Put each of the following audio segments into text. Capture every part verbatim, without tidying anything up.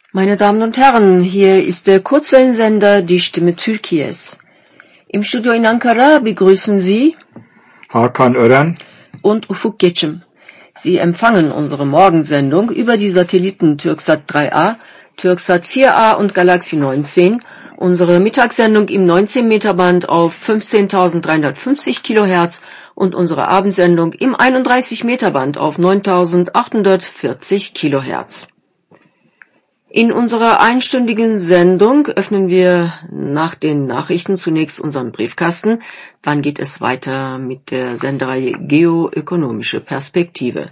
Meine Damen und Herren, hier ist der Kurzwellensender Die Stimme Türkiye's. Im Studio in Ankara begrüßen Sie Hakan Ören und Ufuk Geçim. Sie empfangen unsere Morgensendung über die Satelliten Türksat drei A, Türksat vier A und Galaxy neunzehn, unsere Mittagssendung im neunzehn Meter Band auf fünfzehntausenddreihundertfünfzig Kilohertz und unsere Abendsendung im einunddreißig Meter Band auf neuntausendachthundertvierzig Kilohertz. In unserer einstündigen Sendung öffnen wir nach den Nachrichten zunächst unseren Briefkasten, dann geht es weiter mit der Sendereihe Geoökonomische Perspektive.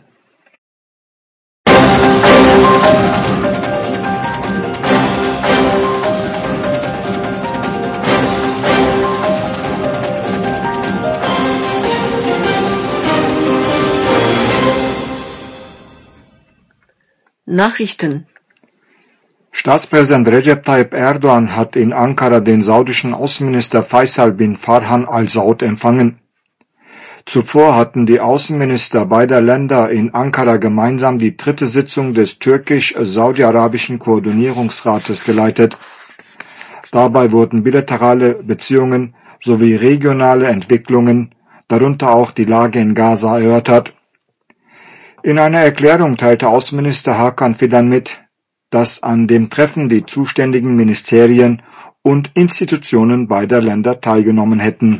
Nachrichten. Staatspräsident Recep Tayyip Erdogan hat in Ankara den saudischen Außenminister Faisal bin Farhan Al Saud empfangen. Zuvor hatten die Außenminister beider Länder in Ankara gemeinsam die dritte Sitzung des türkisch-saudi-arabischen Koordinierungsrates geleitet. Dabei wurden bilaterale Beziehungen sowie regionale Entwicklungen, darunter auch die Lage in Gaza, erörtert. In einer Erklärung teilte Außenminister Hakan Fidan mit, dass an dem Treffen die zuständigen Ministerien und Institutionen beider Länder teilgenommen hätten.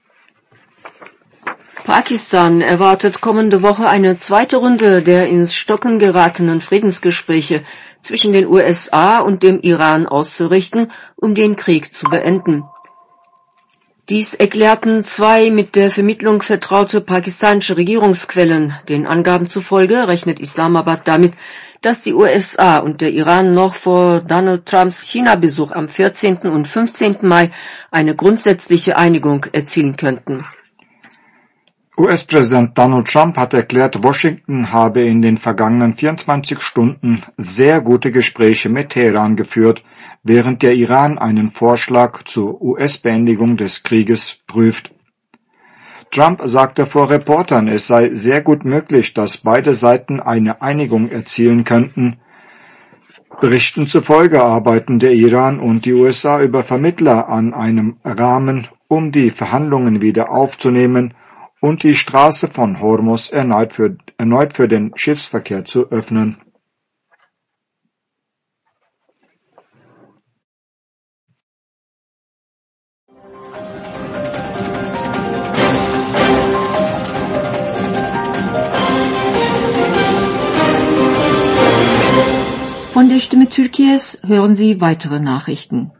Pakistan erwartet kommende Woche eine zweite Runde der ins Stocken geratenen Friedensgespräche zwischen den U S A und dem Iran auszurichten, um den Krieg zu beenden. Dies erklärten zwei mit der Vermittlung vertraute pakistanische Regierungsquellen. Den Angaben zufolge rechnet Islamabad damit, dass die U S A und der Iran noch vor Donald Trumps China-Besuch am vierzehnten und fünfzehnten Mai eine grundsätzliche Einigung erzielen könnten. U S-Präsident Donald Trump hat erklärt, Washington habe in den vergangenen vierundzwanzig Stunden sehr gute Gespräche mit Teheran geführt, während der Iran einen Vorschlag zur U S-Beendigung des Krieges prüft. Trump sagte vor Reportern, es sei sehr gut möglich, dass beide Seiten eine Einigung erzielen könnten. Berichten zufolge arbeiten der Iran und die U S A über Vermittler an einem Rahmen, um die Verhandlungen wieder aufzunehmen und die Straße von Hormuz erneut für, erneut für den Schiffsverkehr zu öffnen. Von der Stimme Türkiye's hören Sie weitere Nachrichten.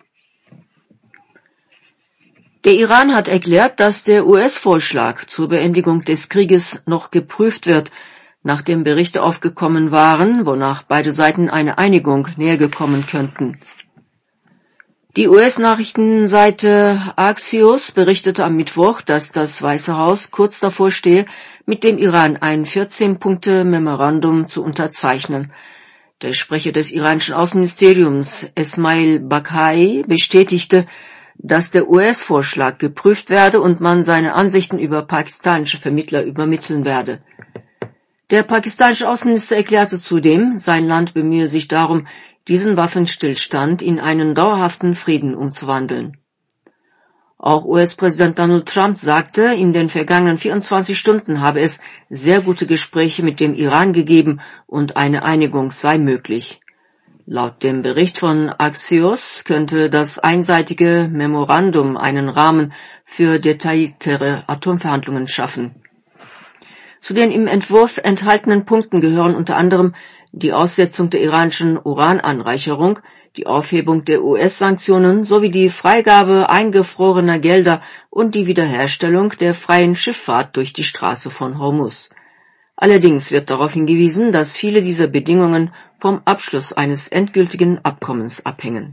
Der Iran hat erklärt, dass der U S-Vorschlag zur Beendigung des Krieges noch geprüft wird, nachdem Berichte aufgekommen waren, wonach beide Seiten eine Einigung nähergekommen könnten. Die U S-Nachrichtenseite Axios berichtete am Mittwoch, dass das Weiße Haus kurz davor stehe, mit dem Iran ein vierzehn-Punkte-Memorandum zu unterzeichnen. Der Sprecher des iranischen Außenministeriums, Esmail Bakai, bestätigte, dass der U S-Vorschlag geprüft werde und man seine Ansichten über pakistanische Vermittler übermitteln werde. Der pakistanische Außenminister erklärte zudem, sein Land bemühe sich darum, diesen Waffenstillstand in einen dauerhaften Frieden umzuwandeln. Auch U S-Präsident Donald Trump sagte, in den vergangenen vierundzwanzig Stunden habe es sehr gute Gespräche mit dem Iran gegeben und eine Einigung sei möglich. Laut dem Bericht von Axios könnte das einseitige Memorandum einen Rahmen für detailliertere Atomverhandlungen schaffen. Zu den im Entwurf enthaltenen Punkten gehören unter anderem die Aussetzung der iranischen Urananreicherung, die Aufhebung der U S-Sanktionen sowie die Freigabe eingefrorener Gelder und die Wiederherstellung der freien Schifffahrt durch die Straße von Hormuz. Allerdings wird darauf hingewiesen, dass viele dieser Bedingungen vom Abschluss eines endgültigen Abkommens abhängen.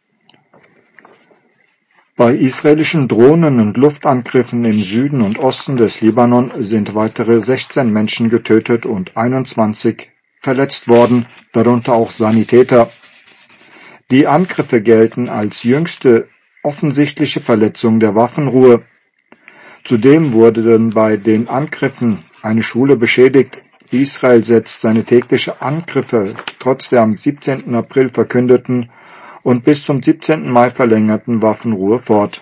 Bei israelischen Drohnen- und Luftangriffen im Süden und Osten des Libanon sind weitere sechzehn Menschen getötet und einundzwanzig verletzt worden, darunter auch Sanitäter. Die Angriffe gelten als jüngste offensichtliche Verletzung der Waffenruhe. Zudem wurden bei den Angriffen eine Schule beschädigt. Israel setzt seine täglichen Angriffe trotz der am siebzehnten April verkündeten und bis zum siebzehnten Mai verlängerten Waffenruhe fort.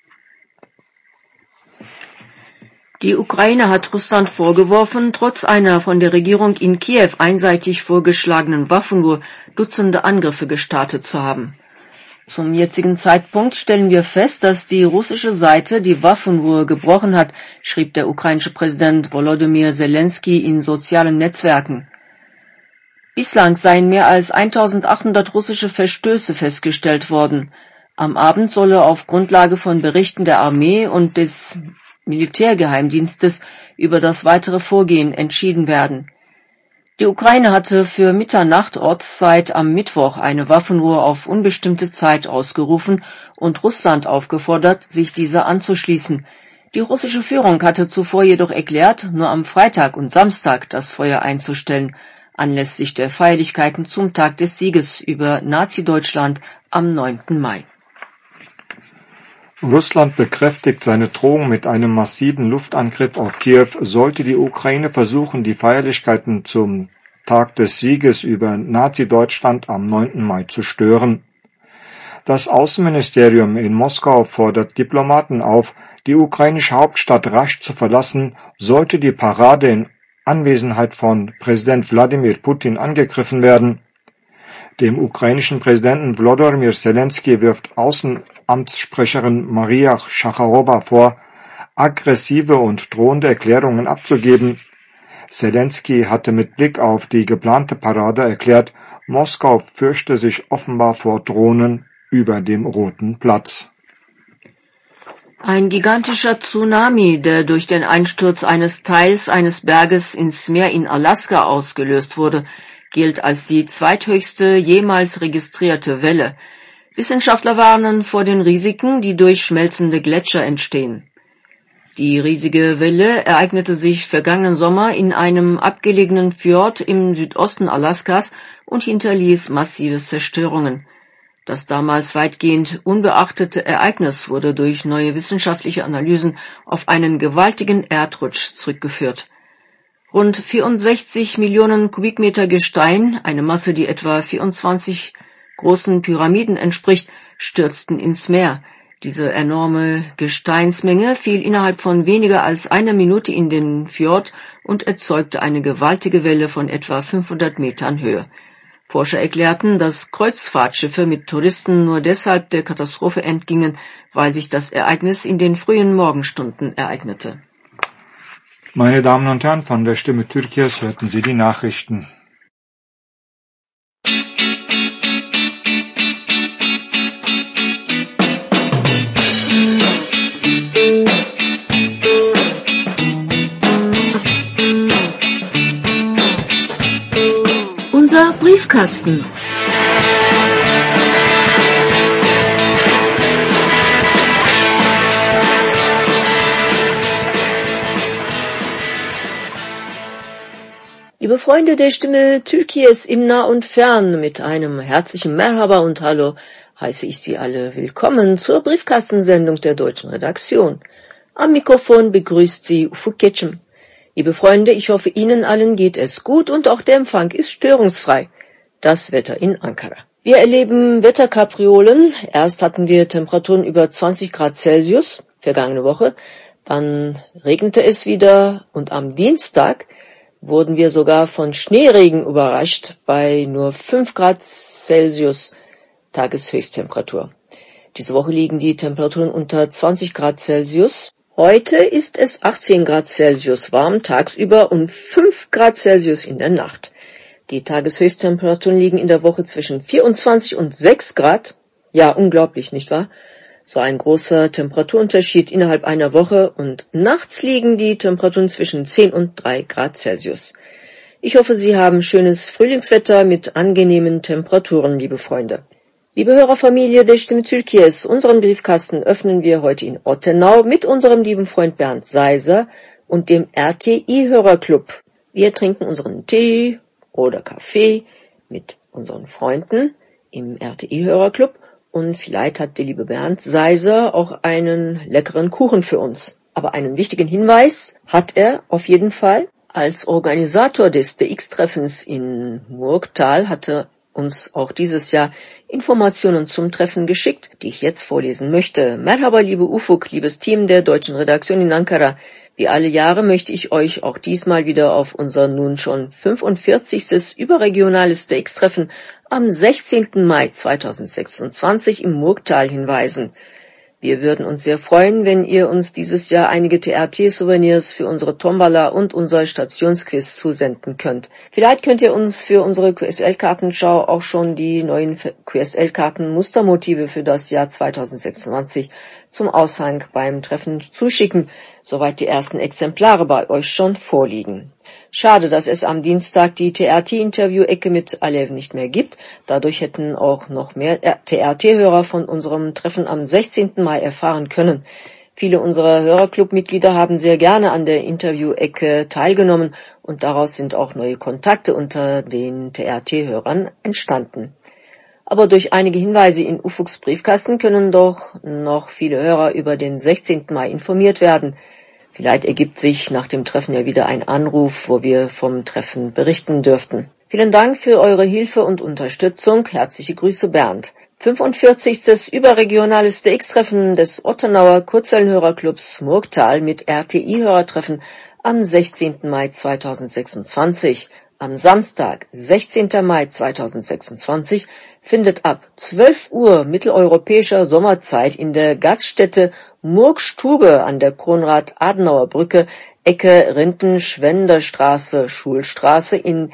Die Ukraine hat Russland vorgeworfen, trotz einer von der Regierung in Kiew einseitig vorgeschlagenen Waffenruhe Dutzende Angriffe gestartet zu haben. Zum jetzigen Zeitpunkt stellen wir fest, dass die russische Seite die Waffenruhe gebrochen hat, schrieb der ukrainische Präsident Volodymyr Zelensky in sozialen Netzwerken. Bislang seien mehr als eintausendachthundert russische Verstöße festgestellt worden. Am Abend solle auf Grundlage von Berichten der Armee und des Militärgeheimdienstes über das weitere Vorgehen entschieden werden. Die Ukraine hatte für Mitternacht Ortszeit am Mittwoch eine Waffenruhe auf unbestimmte Zeit ausgerufen und Russland aufgefordert, sich dieser anzuschließen. Die russische Führung hatte zuvor jedoch erklärt, nur am Freitag und Samstag das Feuer einzustellen, anlässlich der Feierlichkeiten zum Tag des Sieges über Nazi-Deutschland am neunten Mai. Russland bekräftigt seine Drohung mit einem massiven Luftangriff auf Kiew, sollte die Ukraine versuchen, die Feierlichkeiten zum Tag des Sieges über Nazi-Deutschland am neunten Mai zu stören. Das Außenministerium in Moskau fordert Diplomaten auf, die ukrainische Hauptstadt rasch zu verlassen, sollte die Parade in Anwesenheit von Präsident Wladimir Putin angegriffen werden. Dem ukrainischen Präsidenten Volodymyr Zelensky wirft Außenamtssprecherin Maria Schacharowa vor, aggressive und drohende Erklärungen abzugeben. Zelensky hatte mit Blick auf die geplante Parade erklärt, Moskau fürchte sich offenbar vor Drohnen über dem Roten Platz. Ein gigantischer Tsunami, der durch den Einsturz eines Teils eines Berges ins Meer in Alaska ausgelöst wurde, gilt als die zweithöchste jemals registrierte Welle. Wissenschaftler warnen vor den Risiken, die durch schmelzende Gletscher entstehen. Die riesige Welle ereignete sich vergangenen Sommer in einem abgelegenen Fjord im Südosten Alaskas und hinterließ massive Zerstörungen. Das damals weitgehend unbeachtete Ereignis wurde durch neue wissenschaftliche Analysen auf einen gewaltigen Erdrutsch zurückgeführt. Rund vierundsechzig Millionen Kubikmeter Gestein, eine Masse, die etwa vierundzwanzig großen Pyramiden entspricht, stürzten ins Meer. Diese enorme Gesteinsmenge fiel innerhalb von weniger als einer Minute in den Fjord und erzeugte eine gewaltige Welle von etwa fünfhundert Metern Höhe. Forscher erklärten, dass Kreuzfahrtschiffe mit Touristen nur deshalb der Katastrophe entgingen, weil sich das Ereignis in den frühen Morgenstunden ereignete. Meine Damen und Herren, von der Stimme Türkias hörten Sie die Nachrichten. Unser Briefkasten. Liebe Freunde der Stimme Türkias im Nah und Fern, mit einem herzlichen Merhaba und Hallo heiße ich Sie alle willkommen zur Briefkastensendung der deutschen Redaktion. Am Mikrofon begrüßt Sie Ufuk Keçim. Liebe Freunde, ich hoffe, Ihnen allen geht es gut und auch der Empfang ist störungsfrei. Das Wetter in Ankara. Wir erleben Wetterkapriolen. Erst hatten wir Temperaturen über zwanzig Grad Celsius, vergangene Woche. Dann regnete es wieder und am Dienstag wurden wir sogar von Schneeregen überrascht bei nur fünf Grad Celsius Tageshöchsttemperatur. Diese Woche liegen die Temperaturen unter zwanzig Grad Celsius. Heute ist es achtzehn Grad Celsius warm tagsüber und fünf Grad Celsius in der Nacht. Die Tageshöchsttemperaturen liegen in der Woche zwischen vierundzwanzig und sechs Grad. Ja, unglaublich, nicht wahr? So ein großer Temperaturunterschied innerhalb einer Woche und nachts liegen die Temperaturen zwischen zehn und drei Grad Celsius. Ich hoffe, Sie haben schönes Frühlingswetter mit angenehmen Temperaturen, liebe Freunde. Liebe Hörerfamilie der Stimme Türkias, unseren Briefkasten öffnen wir heute in Ottenau mit unserem lieben Freund Bernd Seiser und dem R T I-Hörerclub. Wir trinken unseren Tee oder Kaffee mit unseren Freunden im R T I-Hörerclub und vielleicht hat der liebe Bernd Seiser auch einen leckeren Kuchen für uns. Aber einen wichtigen Hinweis hat er auf jeden Fall. Als Organisator des D X-Treffens in Murgtal hatte uns auch dieses Jahr Informationen zum Treffen geschickt, die ich jetzt vorlesen möchte. Merhaba, liebe Ufuk, liebes Team der deutschen Redaktion in Ankara. Wie alle Jahre möchte ich euch auch diesmal wieder auf unser nun schon fünfundvierzigstes überregionales D X-Treffen am sechzehnten Mai zweitausendsechsundzwanzig im Murgtal hinweisen. Wir würden uns sehr freuen, wenn ihr uns dieses Jahr einige T R T-Souvenirs für unsere Tombola und unser Stationsquiz zusenden könnt. Vielleicht könnt ihr uns für unsere Q S L-Kartenschau auch schon die neuen Q S L-Karten-Mustermotive für das Jahr zweitausendsechsundzwanzig zum Aushang beim Treffen zuschicken, soweit die ersten Exemplare bei euch schon vorliegen. Schade, dass es am Dienstag die T R T-Interview-Ecke mit Alev nicht mehr gibt. Dadurch hätten auch noch mehr T R T-Hörer von unserem Treffen am sechzehnten Mai erfahren können. Viele unserer Hörerclub-Mitglieder haben sehr gerne an der Interview-Ecke teilgenommen und daraus sind auch neue Kontakte unter den T R T-Hörern entstanden. Aber durch einige Hinweise in Ufuks Briefkasten können doch noch viele Hörer über den sechzehnten Mai informiert werden. Vielleicht ergibt sich nach dem Treffen ja wieder ein Anruf, wo wir vom Treffen berichten dürften. Vielen Dank für eure Hilfe und Unterstützung. Herzliche Grüße, Bernd. fünfundvierzigstes überregionales D X-Treffen des Ottenauer Kurzwellenhörerclubs Murgtal mit R T I-Hörertreffen am sechzehnten Mai zweitausendsechsundzwanzig. Am Samstag, sechzehnten Mai zweitausendsechsundzwanzig, findet ab zwölf Uhr mitteleuropäischer Sommerzeit in der Gaststätte Murgstube an der Konrad-Adenauer-Brücke, Ecke Rinten-Schwenderstraße, Schulstraße in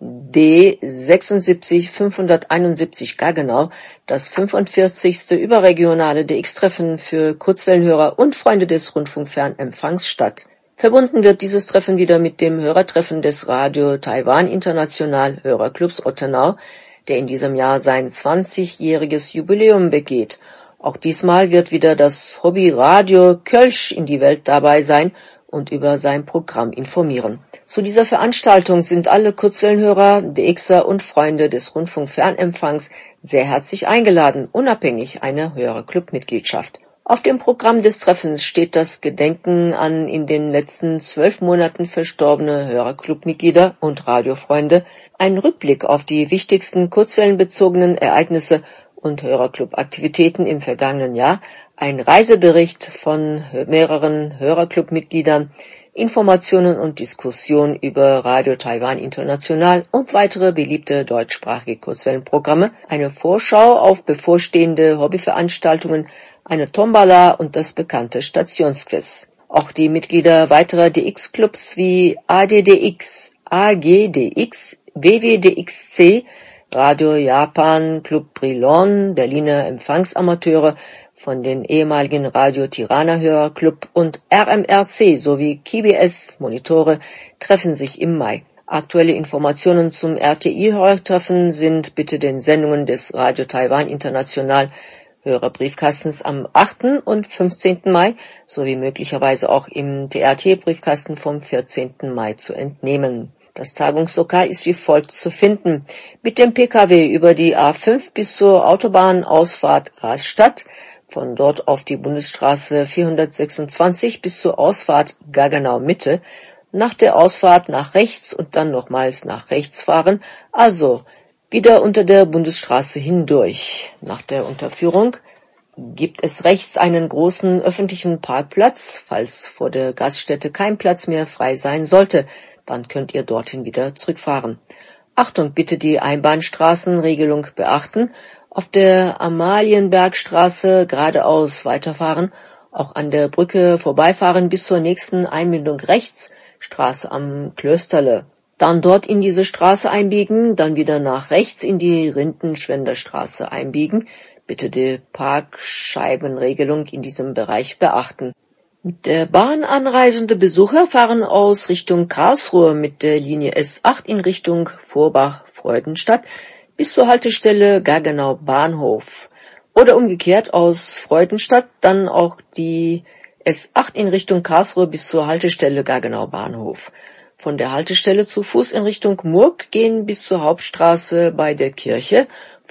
D sechsundsiebzig fünfhunderteinundsiebzig Gaggenau, das fünfundvierzigste überregionale D X-Treffen für Kurzwellenhörer und Freunde des Rundfunkfernempfangs statt. Verbunden wird dieses Treffen wieder mit dem Hörertreffen des Radio Taiwan International Hörerclubs Ottenau, der in diesem Jahr sein zwanzigjähriges Jubiläum begeht. Auch diesmal wird wieder das Hobby Radio Kölsch in die Welt dabei sein und über sein Programm informieren. Zu dieser Veranstaltung sind alle Kurzwellenhörer, D Xer und Freunde des Rundfunkfernempfangs sehr herzlich eingeladen, unabhängig einer Hörerclub-Mitgliedschaft. Auf dem Programm des Treffens steht das Gedenken an in den letzten zwölf Monaten verstorbene Hörerclub-Mitglieder und Radiofreunde, ein Rückblick auf die wichtigsten kurzwellenbezogenen Ereignisse und Hörerclub-Aktivitäten im vergangenen Jahr, ein Reisebericht von mehreren Hörerclub-Mitgliedern, Informationen und Diskussionen über Radio Taiwan International und weitere beliebte deutschsprachige Kurzwellenprogramme, eine Vorschau auf bevorstehende Hobbyveranstaltungen, eine Tombola und das bekannte Stationsquiz. Auch die Mitglieder weiterer D X-Clubs wie A D D X, A G D X, W W D X C, Radio Japan, Club Brilon, Berliner Empfangsamateure von den ehemaligen Radio Tirana Hörerclub und R M R C sowie K B S Monitore treffen sich im Mai. Aktuelle Informationen zum R T I-Hörertreffen sind bitte den Sendungen des Radio Taiwan International Hörerbriefkastens am achten und fünfzehnten Mai sowie möglicherweise auch im T R T-Briefkasten vom vierzehnten Mai zu entnehmen. Das Tagungslokal ist wie folgt zu finden. Mit dem P K W über die A fünf bis zur Autobahnausfahrt Rastatt, von dort auf die Bundesstraße vierhundertsechsundzwanzig bis zur Ausfahrt Gaggenau Mitte, nach der Ausfahrt nach rechts und dann nochmals nach rechts fahren, also wieder unter der Bundesstraße hindurch. Nach der Unterführung gibt es rechts einen großen öffentlichen Parkplatz. Falls vor der Gaststätte kein Platz mehr frei sein sollte, dann könnt ihr dorthin wieder zurückfahren. Achtung, bitte die Einbahnstraßenregelung beachten. Auf der Amalienbergstraße geradeaus weiterfahren, auch an der Brücke vorbeifahren bis zur nächsten Einmündung rechts, Straße am Klösterle. Dann dort in diese Straße einbiegen, dann wieder nach rechts in die Rintenschwenderstraße einbiegen. Bitte die Parkscheibenregelung in diesem Bereich beachten. Mit der Bahn anreisende Besucher fahren aus Richtung Karlsruhe mit der Linie S acht in Richtung Vorbach-Freudenstadt bis zur Haltestelle Gaggenau Bahnhof. Oder umgekehrt aus Freudenstadt dann auch die S acht in Richtung Karlsruhe bis zur Haltestelle Gaggenau Bahnhof. Von der Haltestelle zu Fuß in Richtung Murg gehen bis zur Hauptstraße bei der Kirche,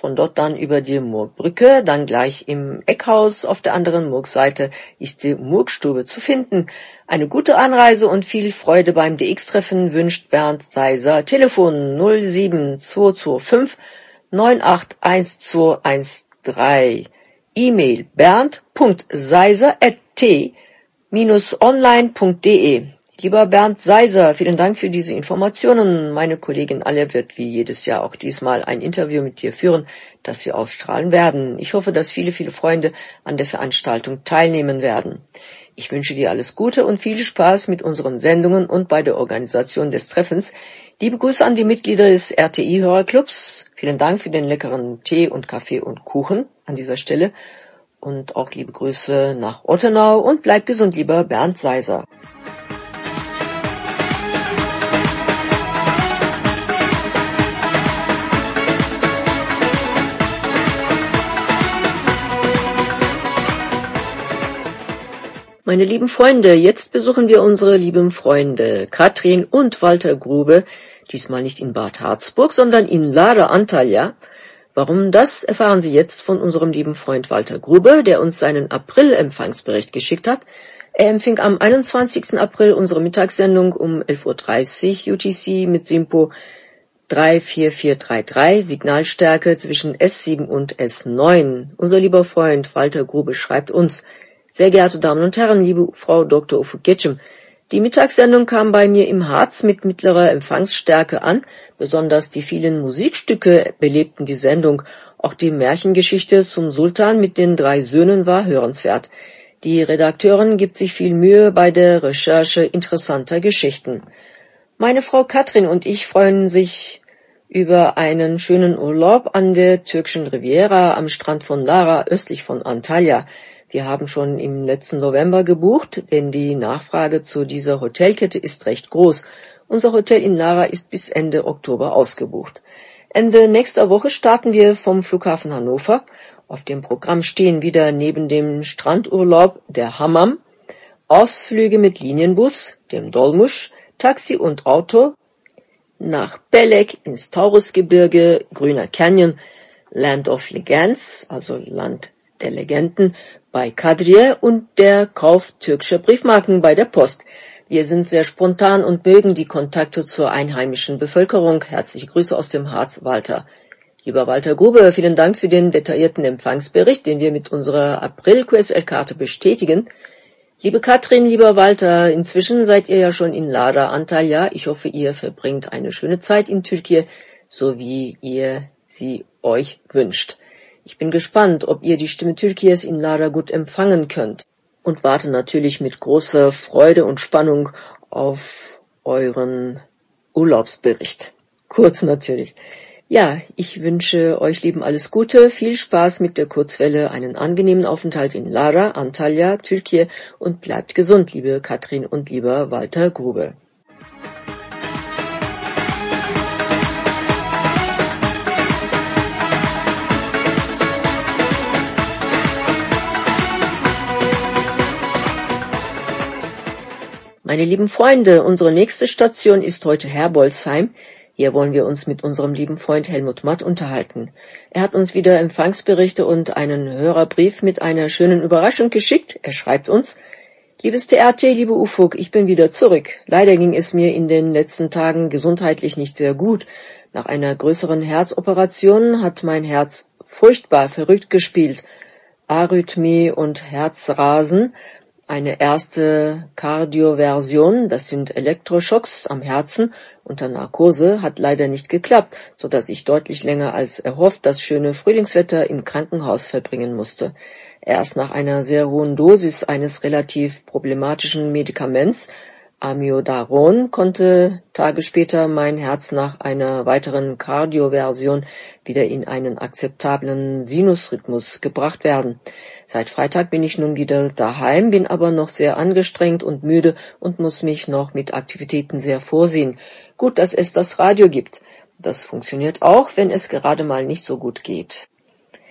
Von dort dann über die Murgbrücke, dann gleich im Eckhaus auf der anderen Murgseite ist die Murgstube zu finden. Eine gute Anreise und viel Freude beim D X-Treffen wünscht Bernd Seiser. Telefon null sieben zwei zwei fünf neun acht eins zwei eins drei. E-Mail bernd punkt seiser at t bindestrich online punkt de. Lieber Bernd Seiser, vielen Dank für diese Informationen. Meine Kollegin Alle wird wie jedes Jahr auch diesmal ein Interview mit dir führen, das wir ausstrahlen werden. Ich hoffe, dass viele, viele Freunde an der Veranstaltung teilnehmen werden. Ich wünsche dir alles Gute und viel Spaß mit unseren Sendungen und bei der Organisation des Treffens. Liebe Grüße an die Mitglieder des R T I-Hörerclubs. Vielen Dank für den leckeren Tee und Kaffee und Kuchen an dieser Stelle. Und auch liebe Grüße nach Ottenau und bleib gesund, lieber Bernd Seiser. Meine lieben Freunde, jetzt besuchen wir unsere lieben Freunde Katrin und Walter Grube, diesmal nicht in Bad Harzburg, sondern in Lara Antalya. Warum das, erfahren Sie jetzt von unserem lieben Freund Walter Grube, der uns seinen April-Empfangsbericht geschickt hat. Er empfing am einundzwanzigsten April unsere Mittagssendung um elf Uhr dreißig U T C mit Simpo drei vier vier drei drei, Signalstärke zwischen S sieben und S neun. Unser lieber Freund Walter Grube schreibt uns: Sehr geehrte Damen und Herren, liebe Frau Doktor Ufuk-Getschem, die Mittagssendung kam bei mir im Harz mit mittlerer Empfangsstärke an. Besonders die vielen Musikstücke belebten die Sendung. Auch die Märchengeschichte zum Sultan mit den drei Söhnen war hörenswert. Die Redakteurin gibt sich viel Mühe bei der Recherche interessanter Geschichten. Meine Frau Katrin und ich freuen sich über einen schönen Urlaub an der türkischen Riviera am Strand von Lara, östlich von Antalya. Wir haben schon im letzten November gebucht, denn die Nachfrage zu dieser Hotelkette ist recht groß. Unser Hotel in Lara ist bis Ende Oktober ausgebucht. Ende nächster Woche starten wir vom Flughafen Hannover. Auf dem Programm stehen wieder neben dem Strandurlaub der Hammam, Ausflüge mit Linienbus, dem Dolmusch, Taxi und Auto nach Belek ins Taurusgebirge, Grüner Canyon, Land of Legends, also Land der Legenden, bei Kadriye und der Kauf türkischer Briefmarken bei der Post. Wir sind sehr spontan und mögen die Kontakte zur einheimischen Bevölkerung. Herzliche Grüße aus dem Harz, Walter. Lieber Walter Grube, vielen Dank für den detaillierten Empfangsbericht, den wir mit unserer April-Q S L-Karte bestätigen. Liebe Katrin, lieber Walter, inzwischen seid ihr ja schon in Lara Antalya. Ich hoffe, ihr verbringt eine schöne Zeit in Türkei, so wie ihr sie euch wünscht. Ich bin gespannt, ob ihr die Stimme Türkies in Lara gut empfangen könnt und warte natürlich mit großer Freude und Spannung auf euren Urlaubsbericht. Kurz natürlich. Ja, ich wünsche euch Lieben alles Gute, viel Spaß mit der Kurzwelle, einen angenehmen Aufenthalt in Lara, Antalya, Türkei und bleibt gesund, liebe Katrin und lieber Walter Grube. Meine lieben Freunde, unsere nächste Station ist heute Herbolzheim. Hier wollen wir uns mit unserem lieben Freund Helmut Matt unterhalten. Er hat uns wieder Empfangsberichte und einen Hörerbrief mit einer schönen Überraschung geschickt. Er schreibt uns: Liebes T R T, liebe Ufuk, ich bin wieder zurück. Leider ging es mir in den letzten Tagen gesundheitlich nicht sehr gut. Nach einer größeren Herzoperation hat mein Herz furchtbar verrückt gespielt. Arrhythmie und Herzrasen. Eine erste Kardioversion, das sind Elektroschocks am Herzen unter Narkose, hat leider nicht geklappt, so dass ich deutlich länger als erhofft das schöne Frühlingswetter im Krankenhaus verbringen musste. Erst nach einer sehr hohen Dosis eines relativ problematischen Medikaments, Amiodaron, konnte Tage später mein Herz nach einer weiteren Kardioversion wieder in einen akzeptablen Sinusrhythmus gebracht werden. Seit Freitag bin ich nun wieder daheim, bin aber noch sehr angestrengt und müde und muss mich noch mit Aktivitäten sehr vorsehen. Gut, dass es das Radio gibt. Das funktioniert auch, wenn es gerade mal nicht so gut geht.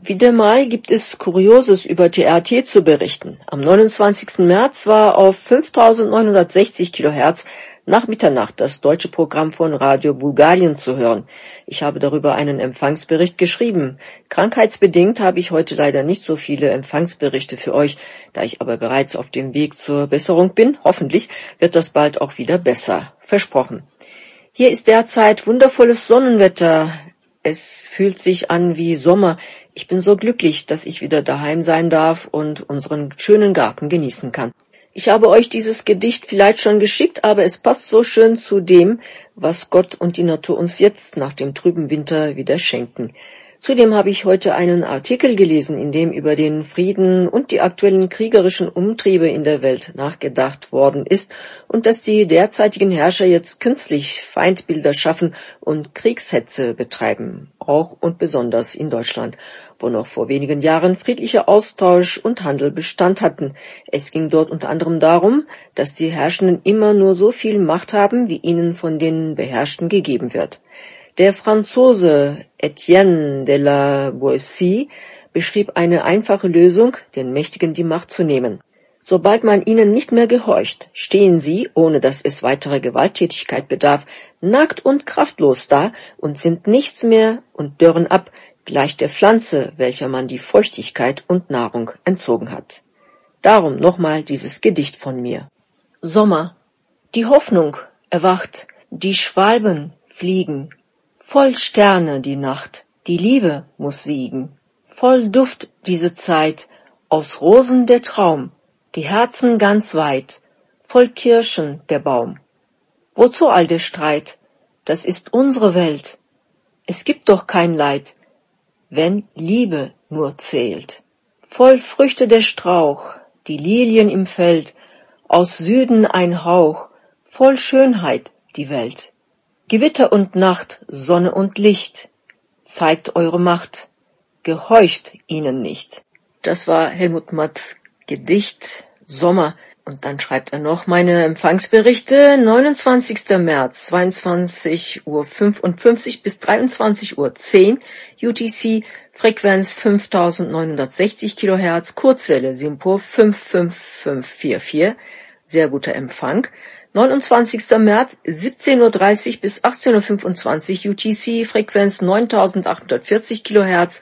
Wieder mal gibt es Kurioses über T R T zu berichten. Am neunundzwanzigsten März war auf fünftausendneunhundertsechzig Kilohertz nach Mitternacht das deutsche Programm von Radio Bulgarien zu hören. Ich habe darüber einen Empfangsbericht geschrieben. Krankheitsbedingt habe ich heute leider nicht so viele Empfangsberichte für euch, da ich aber bereits auf dem Weg zur Besserung bin. Hoffentlich wird das bald auch wieder besser. Versprochen. Hier ist derzeit wundervolles Sonnenwetter. Es fühlt sich an wie Sommer. Ich bin so glücklich, dass ich wieder daheim sein darf und unseren schönen Garten genießen kann. Ich habe euch dieses Gedicht vielleicht schon geschickt, aber es passt so schön zu dem, was Gott und die Natur uns jetzt nach dem trüben Winter wieder schenken. Zudem habe ich heute einen Artikel gelesen, in dem über den Frieden und die aktuellen kriegerischen Umtriebe in der Welt nachgedacht worden ist und dass die derzeitigen Herrscher jetzt künstlich Feindbilder schaffen und Kriegshetze betreiben, auch und besonders in Deutschland, wo noch vor wenigen Jahren friedlicher Austausch und Handel Bestand hatten. Es ging dort unter anderem darum, dass die Herrschenden immer nur so viel Macht haben, wie ihnen von den Beherrschten gegeben wird. Der Franzose Etienne de la Boétie beschrieb eine einfache Lösung, den Mächtigen die Macht zu nehmen. Sobald man ihnen nicht mehr gehorcht, stehen sie, ohne dass es weitere Gewalttätigkeit bedarf, nackt und kraftlos da und sind nichts mehr und dörren ab, gleich der Pflanze, welcher man die Feuchtigkeit und Nahrung entzogen hat. Darum nochmal dieses Gedicht von mir. Sommer. Die Hoffnung erwacht, die Schwalben fliegen, voll Sterne die Nacht, die Liebe muss siegen. Voll Duft diese Zeit, aus Rosen der Traum, die Herzen ganz weit, voll Kirschen der Baum. Wozu all der Streit? Das ist unsere Welt. Es gibt doch kein Leid, wenn Liebe nur zählt. Voll Früchte der Strauch, die Lilien im Feld, aus Süden ein Hauch, voll Schönheit die Welt. Gewitter und Nacht, Sonne und Licht, zeigt eure Macht, gehorcht ihnen nicht. Das war Helmut Matts Gedicht Sommer. Und dann schreibt er noch meine Empfangsberichte. neunundzwanzigsten März, zweiundzwanzig Uhr fünfundfünfzig bis dreiundzwanzig Uhr zehn U T C, Frequenz fünftausendneunhundertsechzig Kilohertz, Kurzwelle SINPO fünf fünf fünf vier vier, sehr guter Empfang. neunundzwanzigsten März, siebzehn Uhr dreißig bis achtzehn Uhr fünfundzwanzig U T C, Frequenz neuntausendachthundertvierzig Kilohertz,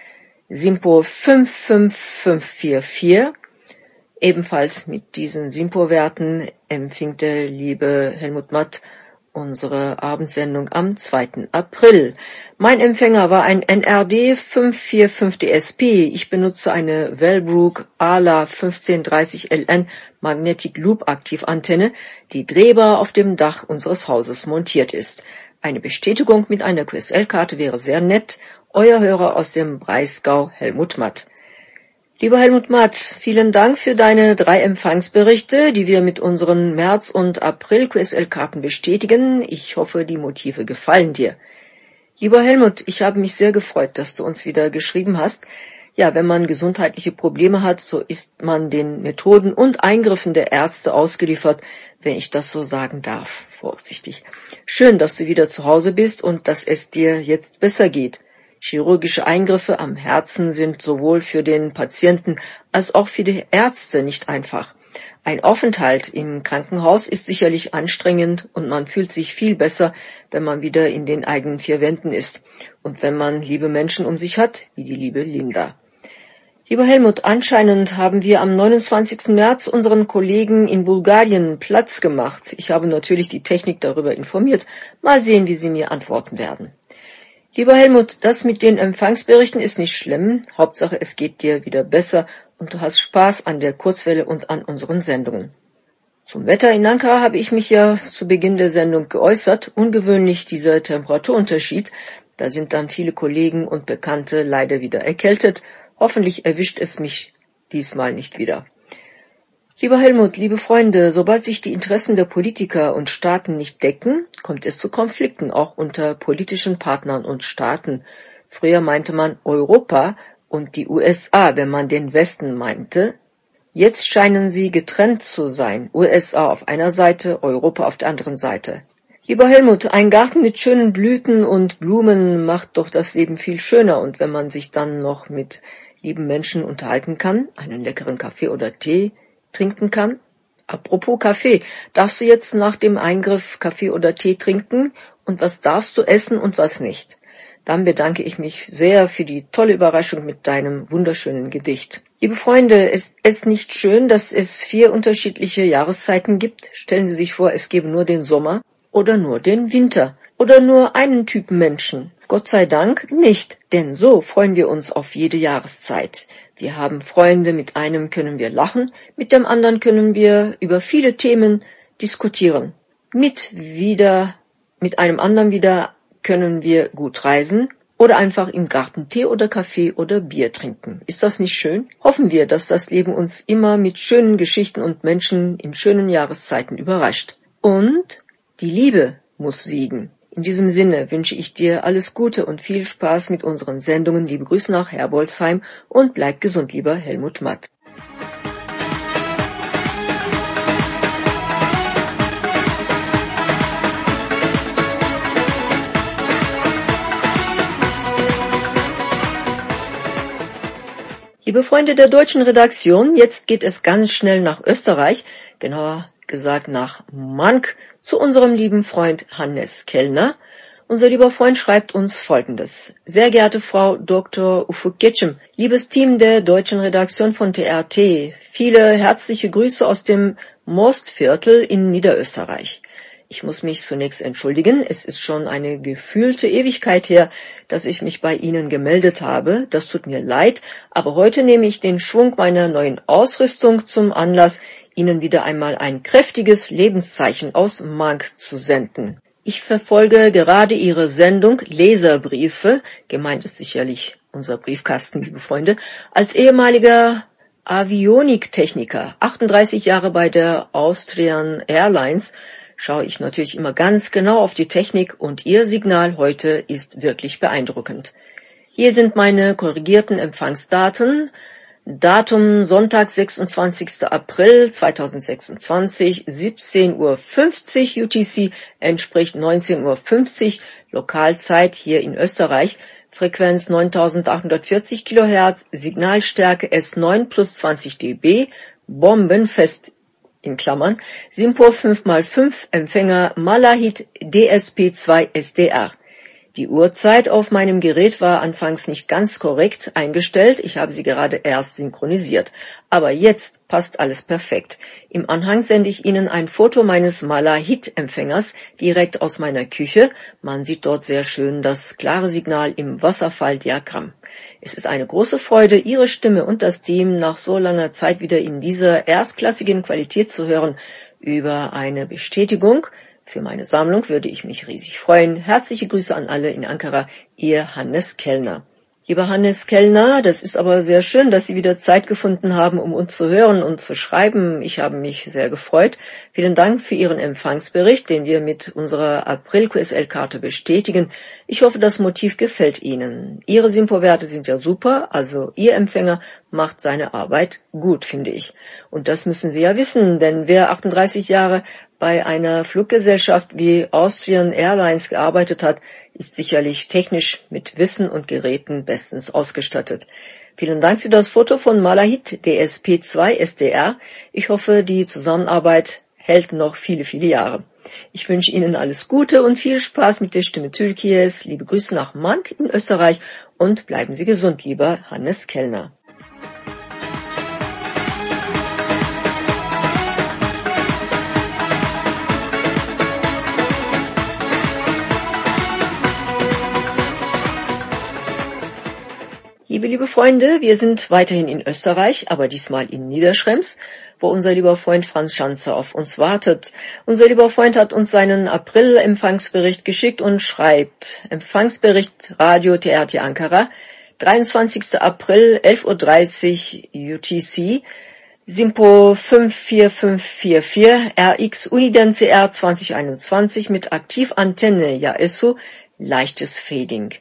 SINPO fünf fünf fünf vier vier. Ebenfalls mit diesen SINPO-Werten empfing der liebe Helmut Matt unsere Abendsendung am zweiten April. Mein Empfänger war ein N R D fünf vier fünf D S P. Ich benutze eine Wellbrook A L A fünfzehn dreißig L N Magnetic Loop Aktivantenne, die drehbar auf dem Dach unseres Hauses montiert ist. Eine Bestätigung mit einer Q S L-Karte wäre sehr nett. Euer Hörer aus dem Breisgau, Helmut Matt. Lieber Helmut Matt, vielen Dank für deine drei Empfangsberichte, die wir mit unseren März- und April-Q S L-Karten bestätigen. Ich hoffe, die Motive gefallen dir. Lieber Helmut, ich habe mich sehr gefreut, dass du uns wieder geschrieben hast. Ja, wenn man gesundheitliche Probleme hat, so ist man den Methoden und Eingriffen der Ärzte ausgeliefert, wenn ich das so sagen darf, vorsichtig. Schön, dass du wieder zu Hause bist und dass es dir jetzt besser geht. Chirurgische Eingriffe am Herzen sind sowohl für den Patienten als auch für die Ärzte nicht einfach. Ein Aufenthalt im Krankenhaus ist sicherlich anstrengend und man fühlt sich viel besser, wenn man wieder in den eigenen vier Wänden ist und wenn man liebe Menschen um sich hat, wie die liebe Linda. Lieber Helmut, anscheinend haben wir am neunundzwanzigsten März unseren Kollegen in Bulgarien Platz gemacht. Ich habe natürlich die Technik darüber informiert. Mal sehen, wie sie mir antworten werden. Lieber Helmut, das mit den Empfangsberichten ist nicht schlimm. Hauptsache, es geht dir wieder besser und du hast Spaß an der Kurzwelle und an unseren Sendungen. Zum Wetter in Ankara habe ich mich ja zu Beginn der Sendung geäußert. Ungewöhnlich dieser Temperaturunterschied. Da sind dann viele Kollegen und Bekannte leider wieder erkältet. Hoffentlich erwischt es mich diesmal nicht wieder. Lieber Helmut, liebe Freunde, sobald sich die Interessen der Politiker und Staaten nicht decken, kommt es zu Konflikten, auch unter politischen Partnern und Staaten. Früher meinte man Europa und die U S A, wenn man den Westen meinte. Jetzt scheinen sie getrennt zu sein, U S A auf einer Seite, Europa auf der anderen Seite. Lieber Helmut, ein Garten mit schönen Blüten und Blumen macht doch das Leben viel schöner. Und wenn man sich dann noch mit lieben Menschen unterhalten kann, einen leckeren Kaffee oder Tee trinken kann. Apropos Kaffee, darfst du jetzt nach dem Eingriff Kaffee oder Tee trinken? Und was darfst du essen und was nicht? Dann bedanke ich mich sehr für die tolle Überraschung mit deinem wunderschönen Gedicht. Liebe Freunde, ist es nicht schön, dass es vier unterschiedliche Jahreszeiten gibt? Stellen Sie sich vor, es gäbe nur den Sommer oder nur den Winter oder nur einen Typ Menschen. Gott sei Dank nicht, denn so freuen wir uns auf jede Jahreszeit. Wir haben Freunde, mit einem können wir lachen, mit dem anderen können wir über viele Themen diskutieren. Mit wieder, mit einem anderen wieder können wir gut reisen oder einfach im Garten Tee oder Kaffee oder Bier trinken. Ist das nicht schön? Hoffen wir, dass das Leben uns immer mit schönen Geschichten und Menschen in schönen Jahreszeiten überrascht. Und die Liebe muss siegen. In diesem Sinne wünsche ich dir alles Gute und viel Spaß mit unseren Sendungen. Liebe Grüße nach Herbolzheim und bleib gesund, lieber Helmut Matt. Liebe Freunde der deutschen Redaktion, jetzt geht es ganz schnell nach Österreich, genauer gesagt nach Mank, zu unserem lieben Freund Hannes Kellner. Unser lieber Freund schreibt uns Folgendes. Sehr geehrte Frau Doktor Ufuk Getschem, liebes Team der deutschen Redaktion von T R T, viele herzliche Grüße aus dem Mostviertel in Niederösterreich. Ich muss mich zunächst entschuldigen, es ist schon eine gefühlte Ewigkeit her, dass ich mich bei Ihnen gemeldet habe. Das tut mir leid, aber heute nehme ich den Schwung meiner neuen Ausrüstung zum Anlass, Ihnen wieder einmal ein kräftiges Lebenszeichen aus Mank zu senden. Ich verfolge gerade Ihre Sendung Leserbriefe, gemeint ist sicherlich unser Briefkasten, liebe Freunde, als ehemaliger Avioniktechniker, achtunddreißig Jahre bei der Austrian Airlines, schaue ich natürlich immer ganz genau auf die Technik und Ihr Signal heute ist wirklich beeindruckend. Hier sind meine korrigierten Empfangsdaten. Datum Sonntag, sechsundzwanzigster April zweitausendsechsundzwanzig, siebzehn Uhr fünfzig U T C, entspricht neunzehn Uhr fünfzig Lokalzeit hier in Österreich. Frequenz neuntausendachthundertvierzig Kilohertz, Signalstärke S neun plus zwanzig dB, bombenfest in Klammern, Simpur fünf mal fünf, Empfänger Malahit D S P zwei S D R. Die Uhrzeit auf meinem Gerät war anfangs nicht ganz korrekt eingestellt, ich habe sie gerade erst synchronisiert. Aber jetzt passt alles perfekt. Im Anhang sende ich Ihnen ein Foto meines Malahit-Empfängers direkt aus meiner Küche. Man sieht dort sehr schön das klare Signal im Wasserfalldiagramm. Es ist eine große Freude, Ihre Stimme und das Team nach so langer Zeit wieder in dieser erstklassigen Qualität zu hören. Über eine Bestätigung für meine Sammlung würde ich mich riesig freuen. Herzliche Grüße an alle in Ankara, Ihr Hannes Kellner. Lieber Hannes Kellner, das ist aber sehr schön, dass Sie wieder Zeit gefunden haben, um uns zu hören und zu schreiben. Ich habe mich sehr gefreut. Vielen Dank für Ihren Empfangsbericht, den wir mit unserer April-Q S L-Karte bestätigen. Ich hoffe, das Motiv gefällt Ihnen. Ihre Simpo-Werte sind ja super, also Ihr Empfänger macht seine Arbeit gut, finde ich. Und das müssen Sie ja wissen, denn wer achtunddreißig Jahre bei einer Fluggesellschaft wie Austrian Airlines gearbeitet hat, ist sicherlich technisch mit Wissen und Geräten bestens ausgestattet. Vielen Dank für das Foto von Malahit D S P zwei S D R. Ich hoffe, die Zusammenarbeit hält noch viele, viele Jahre. Ich wünsche Ihnen alles Gute und viel Spaß mit der Stimme Türkies. Liebe Grüße nach Mank in Österreich und bleiben Sie gesund, lieber Hannes Kellner. Liebe, liebe Freunde, wir sind weiterhin in Österreich, aber diesmal in Niederschrems, wo unser lieber Freund Franz Schanzer auf uns wartet. Unser lieber Freund hat uns seinen April-Empfangsbericht geschickt und schreibt: Empfangsbericht Radio T R T Ankara, dreiundzwanzigster April, elf Uhr dreißig U T C, Simpo fünf vier fünf vier vier, R X Uniden C R zwanzig einundzwanzig mit Aktivantenne Yaesu, leichtes Fading.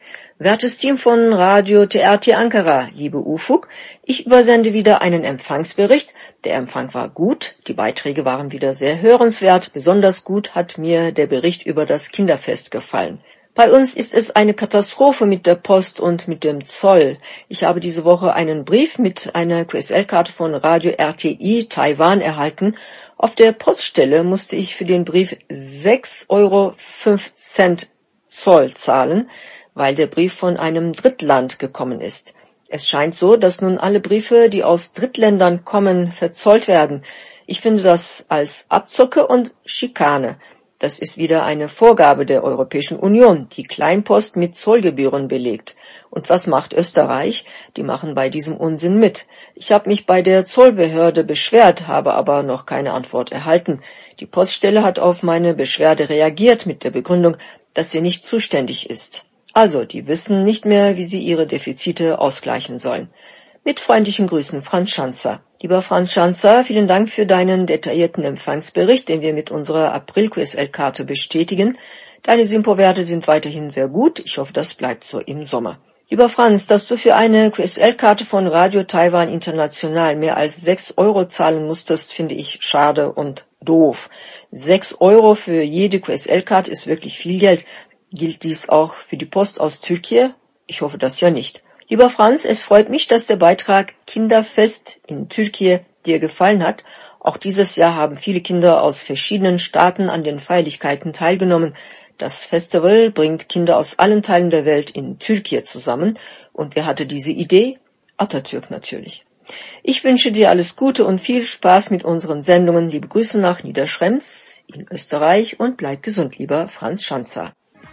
Wertes Team von Radio T R T Ankara, liebe Ufuk, ich übersende wieder einen Empfangsbericht. Der Empfang war gut, die Beiträge waren wieder sehr hörenswert. Besonders gut hat mir der Bericht über das Kinderfest gefallen. Bei uns ist es eine Katastrophe mit der Post und mit dem Zoll. Ich habe diese Woche einen Brief mit einer Q S L-Karte von Radio R T I Taiwan erhalten. Auf der Poststelle musste ich für den Brief sechs Euro fünf Cent Zoll zahlen, weil der Brief von einem Drittland gekommen ist. Es scheint so, dass nun alle Briefe, die aus Drittländern kommen, verzollt werden. Ich finde das als Abzocke und Schikane. Das ist wieder eine Vorgabe der Europäischen Union, die Kleinpost mit Zollgebühren belegt. Und was macht Österreich? Die machen bei diesem Unsinn mit. Ich habe mich bei der Zollbehörde beschwert, habe aber noch keine Antwort erhalten. Die Poststelle hat auf meine Beschwerde reagiert mit der Begründung, dass sie nicht zuständig ist. Also, die wissen nicht mehr, wie sie ihre Defizite ausgleichen sollen. Mit freundlichen Grüßen, Franz Schanzer. Lieber Franz Schanzer, vielen Dank für deinen detaillierten Empfangsbericht, den wir mit unserer April-Q S L-Karte bestätigen. Deine Simpo-Werte sind weiterhin sehr gut. Ich hoffe, das bleibt so im Sommer. Lieber Franz, dass du für eine Q S L-Karte von Radio Taiwan International mehr als sechs Euro zahlen musstest, finde ich schade und doof. Sechs Euro für jede Q S L-Karte ist wirklich viel Geld. Gilt dies auch für die Post aus Türkei? Ich hoffe das ja nicht. Lieber Franz, es freut mich, dass der Beitrag Kinderfest in Türkei dir gefallen hat. Auch dieses Jahr haben viele Kinder aus verschiedenen Staaten an den Feierlichkeiten teilgenommen. Das Festival bringt Kinder aus allen Teilen der Welt in Türkei zusammen. Und wer hatte diese Idee? Atatürk natürlich. Ich wünsche dir alles Gute und viel Spaß mit unseren Sendungen. Liebe Grüße nach Niederschrems in Österreich und bleib gesund, lieber Franz Schanzer.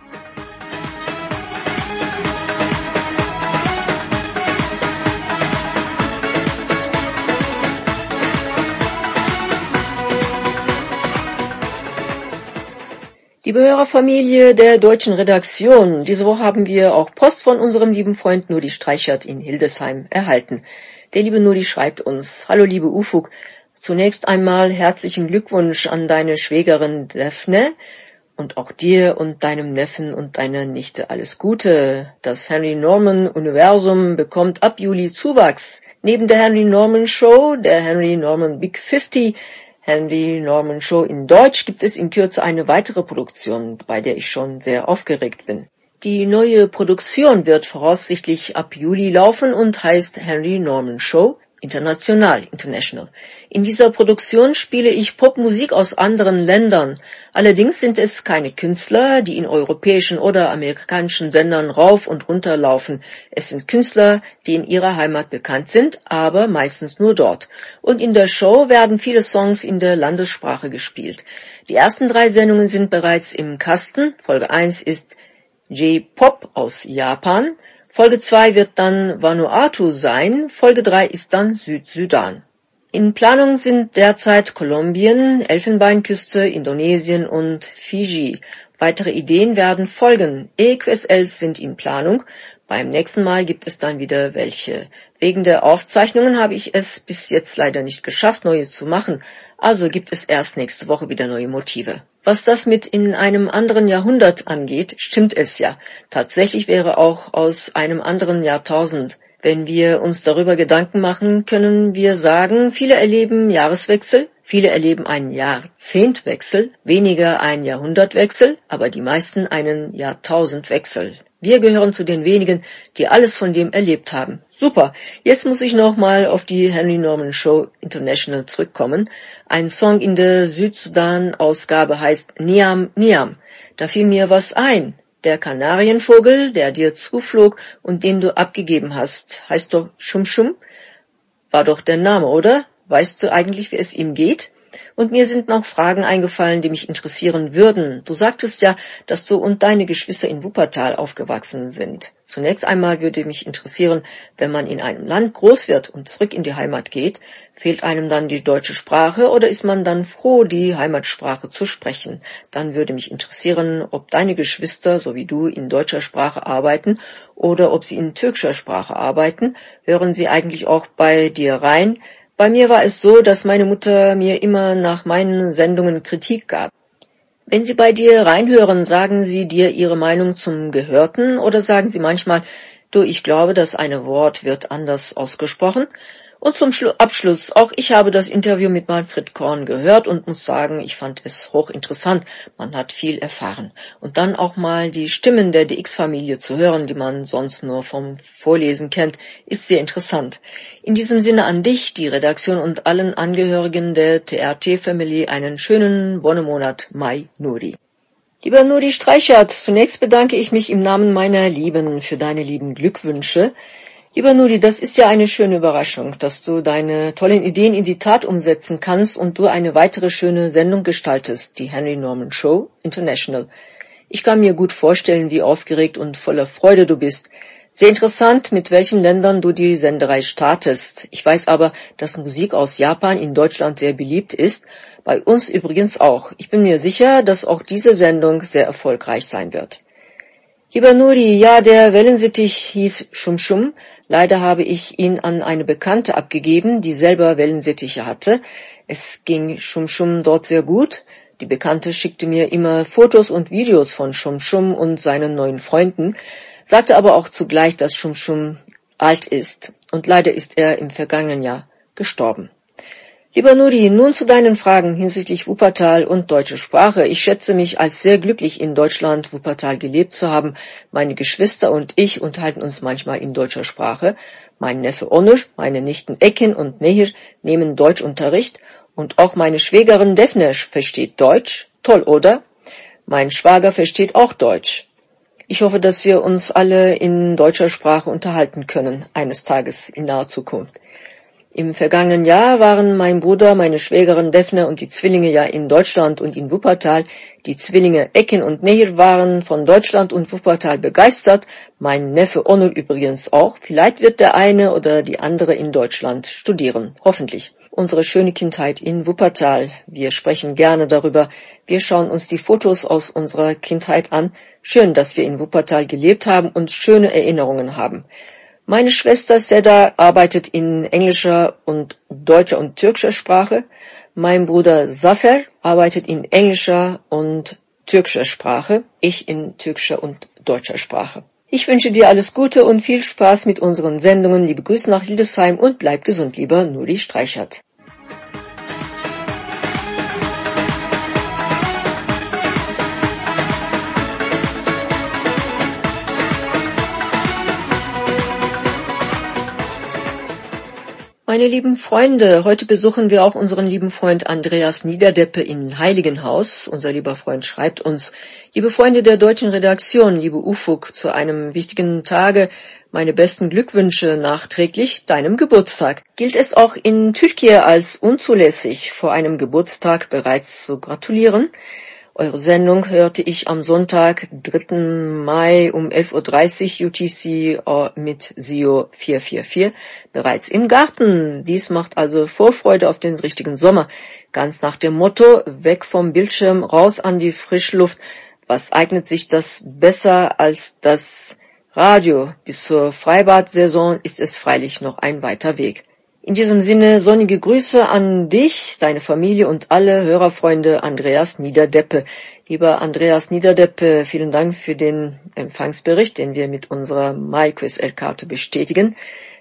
Liebe Hörerfamilie der deutschen Redaktion, diese Woche haben wir auch Post von unserem lieben Freund Nuri Streichert in Hildesheim erhalten. Der liebe Nuri schreibt uns: Hallo liebe Ufuk, zunächst einmal herzlichen Glückwunsch an deine Schwägerin Daphne und auch dir und deinem Neffen und deiner Nichte alles Gute. Das Henry Norman Universum bekommt ab Juli Zuwachs. Neben der Henry Norman Show, der Henry Norman Big fünfzig, Henry Norman Show in Deutsch, gibt es in Kürze eine weitere Produktion, bei der ich schon sehr aufgeregt bin. Die neue Produktion wird voraussichtlich ab Juli laufen und heißt Henry Norman Show International, International. In dieser Produktion spiele ich Popmusik aus anderen Ländern. Allerdings sind es keine Künstler, die in europäischen oder amerikanischen Sendern rauf und runter laufen. Es sind Künstler, die in ihrer Heimat bekannt sind, aber meistens nur dort. Und in der Show werden viele Songs in der Landessprache gespielt. Die ersten drei Sendungen sind bereits im Kasten. Folge eins ist J-Pop aus Japan. Folge zwei wird dann Vanuatu sein, Folge drei ist dann Südsudan. In Planung sind derzeit Kolumbien, Elfenbeinküste, Indonesien und Fiji. Weitere Ideen werden folgen. E Q S Ls sind in Planung. Beim nächsten Mal gibt es dann wieder welche. Wegen der Aufzeichnungen habe ich es bis jetzt leider nicht geschafft, neue zu machen. Also gibt es erst nächste Woche wieder neue Motive. Was das mit in einem anderen Jahrhundert angeht, stimmt es ja. Tatsächlich wäre auch aus einem anderen Jahrtausend. Wenn wir uns darüber Gedanken machen, können wir sagen, viele erleben Jahreswechsel, viele erleben einen Jahrzehntwechsel, weniger einen Jahrhundertwechsel, aber die meisten einen Jahrtausendwechsel. Wir gehören zu den wenigen, die alles von dem erlebt haben. Super, jetzt muss ich nochmal auf die Henry Norman Show International zurückkommen. Ein Song in der Südsudan-Ausgabe heißt Niam Niam. Da fiel mir was ein. Der Kanarienvogel, der dir zuflog und den du abgegeben hast, heißt doch Schum Schum? War doch der Name, oder? Weißt du eigentlich, wie es ihm geht? Und mir sind noch Fragen eingefallen, die mich interessieren würden. Du sagtest ja, dass du und deine Geschwister in Wuppertal aufgewachsen sind. Zunächst einmal würde mich interessieren, wenn man in einem Land groß wird und zurück in die Heimat geht, fehlt einem dann die deutsche Sprache oder ist man dann froh, die Heimatsprache zu sprechen? Dann würde mich interessieren, ob deine Geschwister, so wie du, in deutscher Sprache arbeiten oder ob sie in türkischer Sprache arbeiten. Hören sie eigentlich auch bei dir rein? Bei mir war es so, dass meine Mutter mir immer nach meinen Sendungen Kritik gab. Wenn Sie bei dir reinhören, sagen Sie dir Ihre Meinung zum Gehörten oder sagen Sie manchmal, du, ich glaube, das eine Wort wird anders ausgesprochen? Und zum Schlu- Abschluss, auch ich habe das Interview mit Manfred Korn gehört und muss sagen, ich fand es hochinteressant. Man hat viel erfahren. Und dann auch mal die Stimmen der D X-Familie zu hören, die man sonst nur vom Vorlesen kennt, ist sehr interessant. In diesem Sinne an dich, die Redaktion und allen Angehörigen der T R T-Family einen schönen Wonnemonat Mai Nuri. Lieber Nuri Streichert, zunächst bedanke ich mich im Namen meiner Lieben für deine lieben Glückwünsche. Lieber Nuri, das ist ja eine schöne Überraschung, dass du deine tollen Ideen in die Tat umsetzen kannst und du eine weitere schöne Sendung gestaltest, die Henry Norman Show International. Ich kann mir gut vorstellen, wie aufgeregt und voller Freude du bist. Sehr interessant, mit welchen Ländern du die Senderei startest. Ich weiß aber, dass Musik aus Japan in Deutschland sehr beliebt ist, bei uns übrigens auch. Ich bin mir sicher, dass auch diese Sendung sehr erfolgreich sein wird. Lieber Nuri, ja, der Wellensittich hieß Schum Schum. Leider habe ich ihn an eine Bekannte abgegeben, die selber Wellensittiche hatte. Es ging Schum Schum dort sehr gut. Die Bekannte schickte mir immer Fotos und Videos von Schum Schum und seinen neuen Freunden, sagte aber auch zugleich, dass Schum Schum alt ist. Und leider ist er im vergangenen Jahr gestorben. Lieber Nuri, nun zu deinen Fragen hinsichtlich Wuppertal und deutsche Sprache. Ich schätze mich als sehr glücklich, in Deutschland, Wuppertal gelebt zu haben. Meine Geschwister und ich unterhalten uns manchmal in deutscher Sprache. Mein Neffe Onur, meine Nichten Ekin und Nehir nehmen Deutschunterricht und auch meine Schwägerin Defne versteht Deutsch. Toll, oder? Mein Schwager versteht auch Deutsch. Ich hoffe, dass wir uns alle in deutscher Sprache unterhalten können, eines Tages in naher Zukunft. Im vergangenen Jahr waren mein Bruder, meine Schwägerin Defne und die Zwillinge ja in Deutschland und in Wuppertal. Die Zwillinge Ekin und Nehir waren von Deutschland und Wuppertal begeistert, mein Neffe Onur übrigens auch. Vielleicht wird der eine oder die andere in Deutschland studieren, hoffentlich. Unsere schöne Kindheit in Wuppertal, wir sprechen gerne darüber. Wir schauen uns die Fotos aus unserer Kindheit an. Schön, dass wir in Wuppertal gelebt haben und schöne Erinnerungen haben. Meine Schwester Seda arbeitet in englischer und deutscher und türkischer Sprache. Mein Bruder Zafer arbeitet in englischer und türkischer Sprache. Ich in türkischer und deutscher Sprache. Ich wünsche dir alles Gute und viel Spaß mit unseren Sendungen. Liebe Grüße nach Hildesheim und bleib gesund, lieber Nuri Streichert. Meine lieben Freunde, heute besuchen wir auch unseren lieben Freund Andreas Niederdeppe in Heiligenhaus. Unser lieber Freund schreibt uns: Liebe Freunde der deutschen Redaktion, liebe Ufuk, zu einem wichtigen Tage meine besten Glückwünsche nachträglich deinem Geburtstag. Gilt es auch in Türkei als unzulässig, vor einem Geburtstag bereits zu gratulieren? Eure Sendung hörte ich am Sonntag, dritten Mai um elf Uhr dreißig U T C mit S I O vier vier vier bereits im Garten. Dies macht also Vorfreude auf den richtigen Sommer. Ganz nach dem Motto, weg vom Bildschirm, raus an die Frischluft. Was eignet sich das besser als das Radio? Bis zur Freibad-Saison ist es freilich noch ein weiter Weg. In diesem Sinne sonnige Grüße an dich, deine Familie und alle Hörerfreunde Andreas Niederdeppe. Lieber Andreas Niederdeppe, vielen Dank für den Empfangsbericht, den wir mit unserer MyQuizL-Karte bestätigen.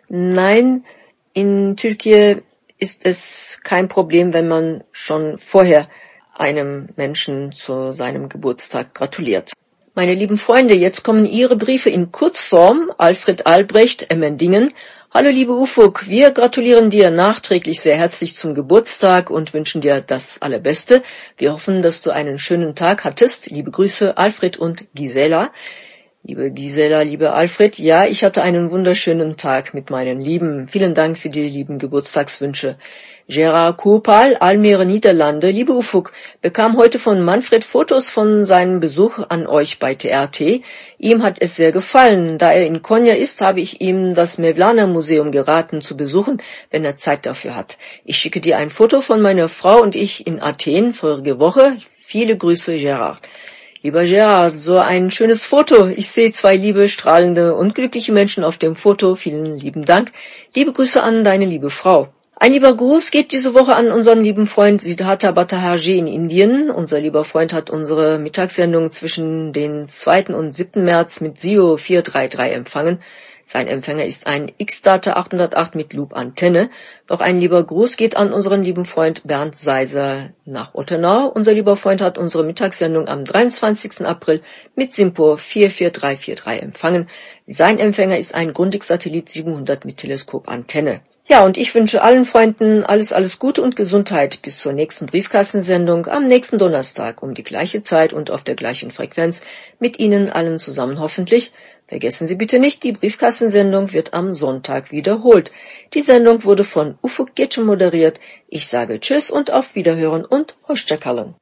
Nein, in Türkei ist es kein Problem, wenn man schon vorher einem Menschen zu seinem Geburtstag gratuliert. Meine lieben Freunde, jetzt kommen Ihre Briefe in Kurzform. Alfred Albrecht, Emmendingen. Hallo liebe Ufuk, wir gratulieren dir nachträglich sehr herzlich zum Geburtstag und wünschen dir das Allerbeste. Wir hoffen, dass du einen schönen Tag hattest. Liebe Grüße, Alfred und Gisela. Liebe Gisela, liebe Alfred, ja, ich hatte einen wunderschönen Tag mit meinen Lieben. Vielen Dank für die lieben Geburtstagswünsche. Gerard Kopal, Almere, Niederlande. Liebe Ufuk, bekam heute von Manfred Fotos von seinem Besuch an euch bei T R T. Ihm hat es sehr gefallen. Da er in Konya ist, habe ich ihm das Mevlana Museum geraten zu besuchen, wenn er Zeit dafür hat. Ich schicke dir ein Foto von meiner Frau und ich in Athen vorige Woche. Viele Grüße, Gerard. Lieber Gerard, so ein schönes Foto. Ich sehe zwei liebe, strahlende und glückliche Menschen auf dem Foto. Vielen lieben Dank. Liebe Grüße an deine liebe Frau. Ein lieber Gruß geht diese Woche an unseren lieben Freund Siddhartha Bhattacharjee in Indien. Unser lieber Freund hat unsere Mittagssendung zwischen den zweiten und siebten März mit S I O vier drei drei empfangen. Sein Empfänger ist ein X-Data achthundertacht mit Loop-Antenne. Doch ein lieber Gruß geht an unseren lieben Freund Bernd Seiser nach Ottenau. Unser lieber Freund hat unsere Mittagssendung am dreiundzwanzigsten April mit SINPO vier vier drei vier drei empfangen. Sein Empfänger ist ein Grundig-Satellit siebenhundert mit Teleskopantenne. Ja, und ich wünsche allen Freunden alles, alles Gute und Gesundheit bis zur nächsten Briefkastensendung am nächsten Donnerstag um die gleiche Zeit und auf der gleichen Frequenz. Mit Ihnen allen zusammen hoffentlich. Vergessen Sie bitte nicht, die Briefkastensendung wird am Sonntag wiederholt. Die Sendung wurde von Ufuk Getschem moderiert. Ich sage Tschüss und auf Wiederhören und Hoşça kalın.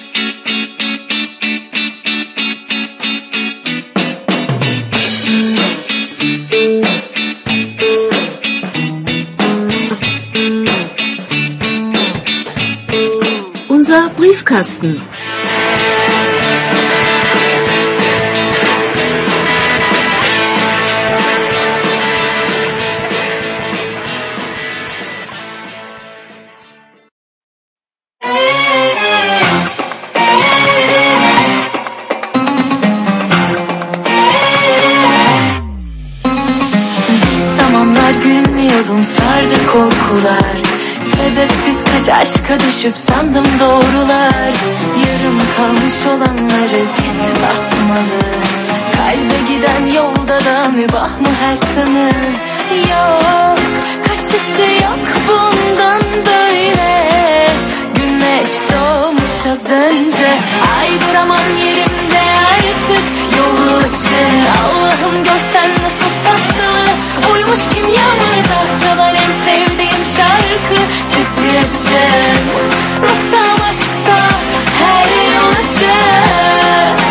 Unser Briefkasten. Zamanlar gülmüyordum, sardı korkular. Sebepsiz kaç aşka düşüp sandım doğrular. Yarım kalmış olanları kesip atmalı. Kalbe giden yolda da mübah mı her tanı? Yok, kaçışı yok bundan böyle. Güneş doğmuş az önce. Ay duramam yerimde artık. Yolu açın Allah'ım, görsen nasıl tatlı. Uymuş kimyamıza çalan en sevdiğim şarkı. Sesi açın, rotam aşksa her yol açın.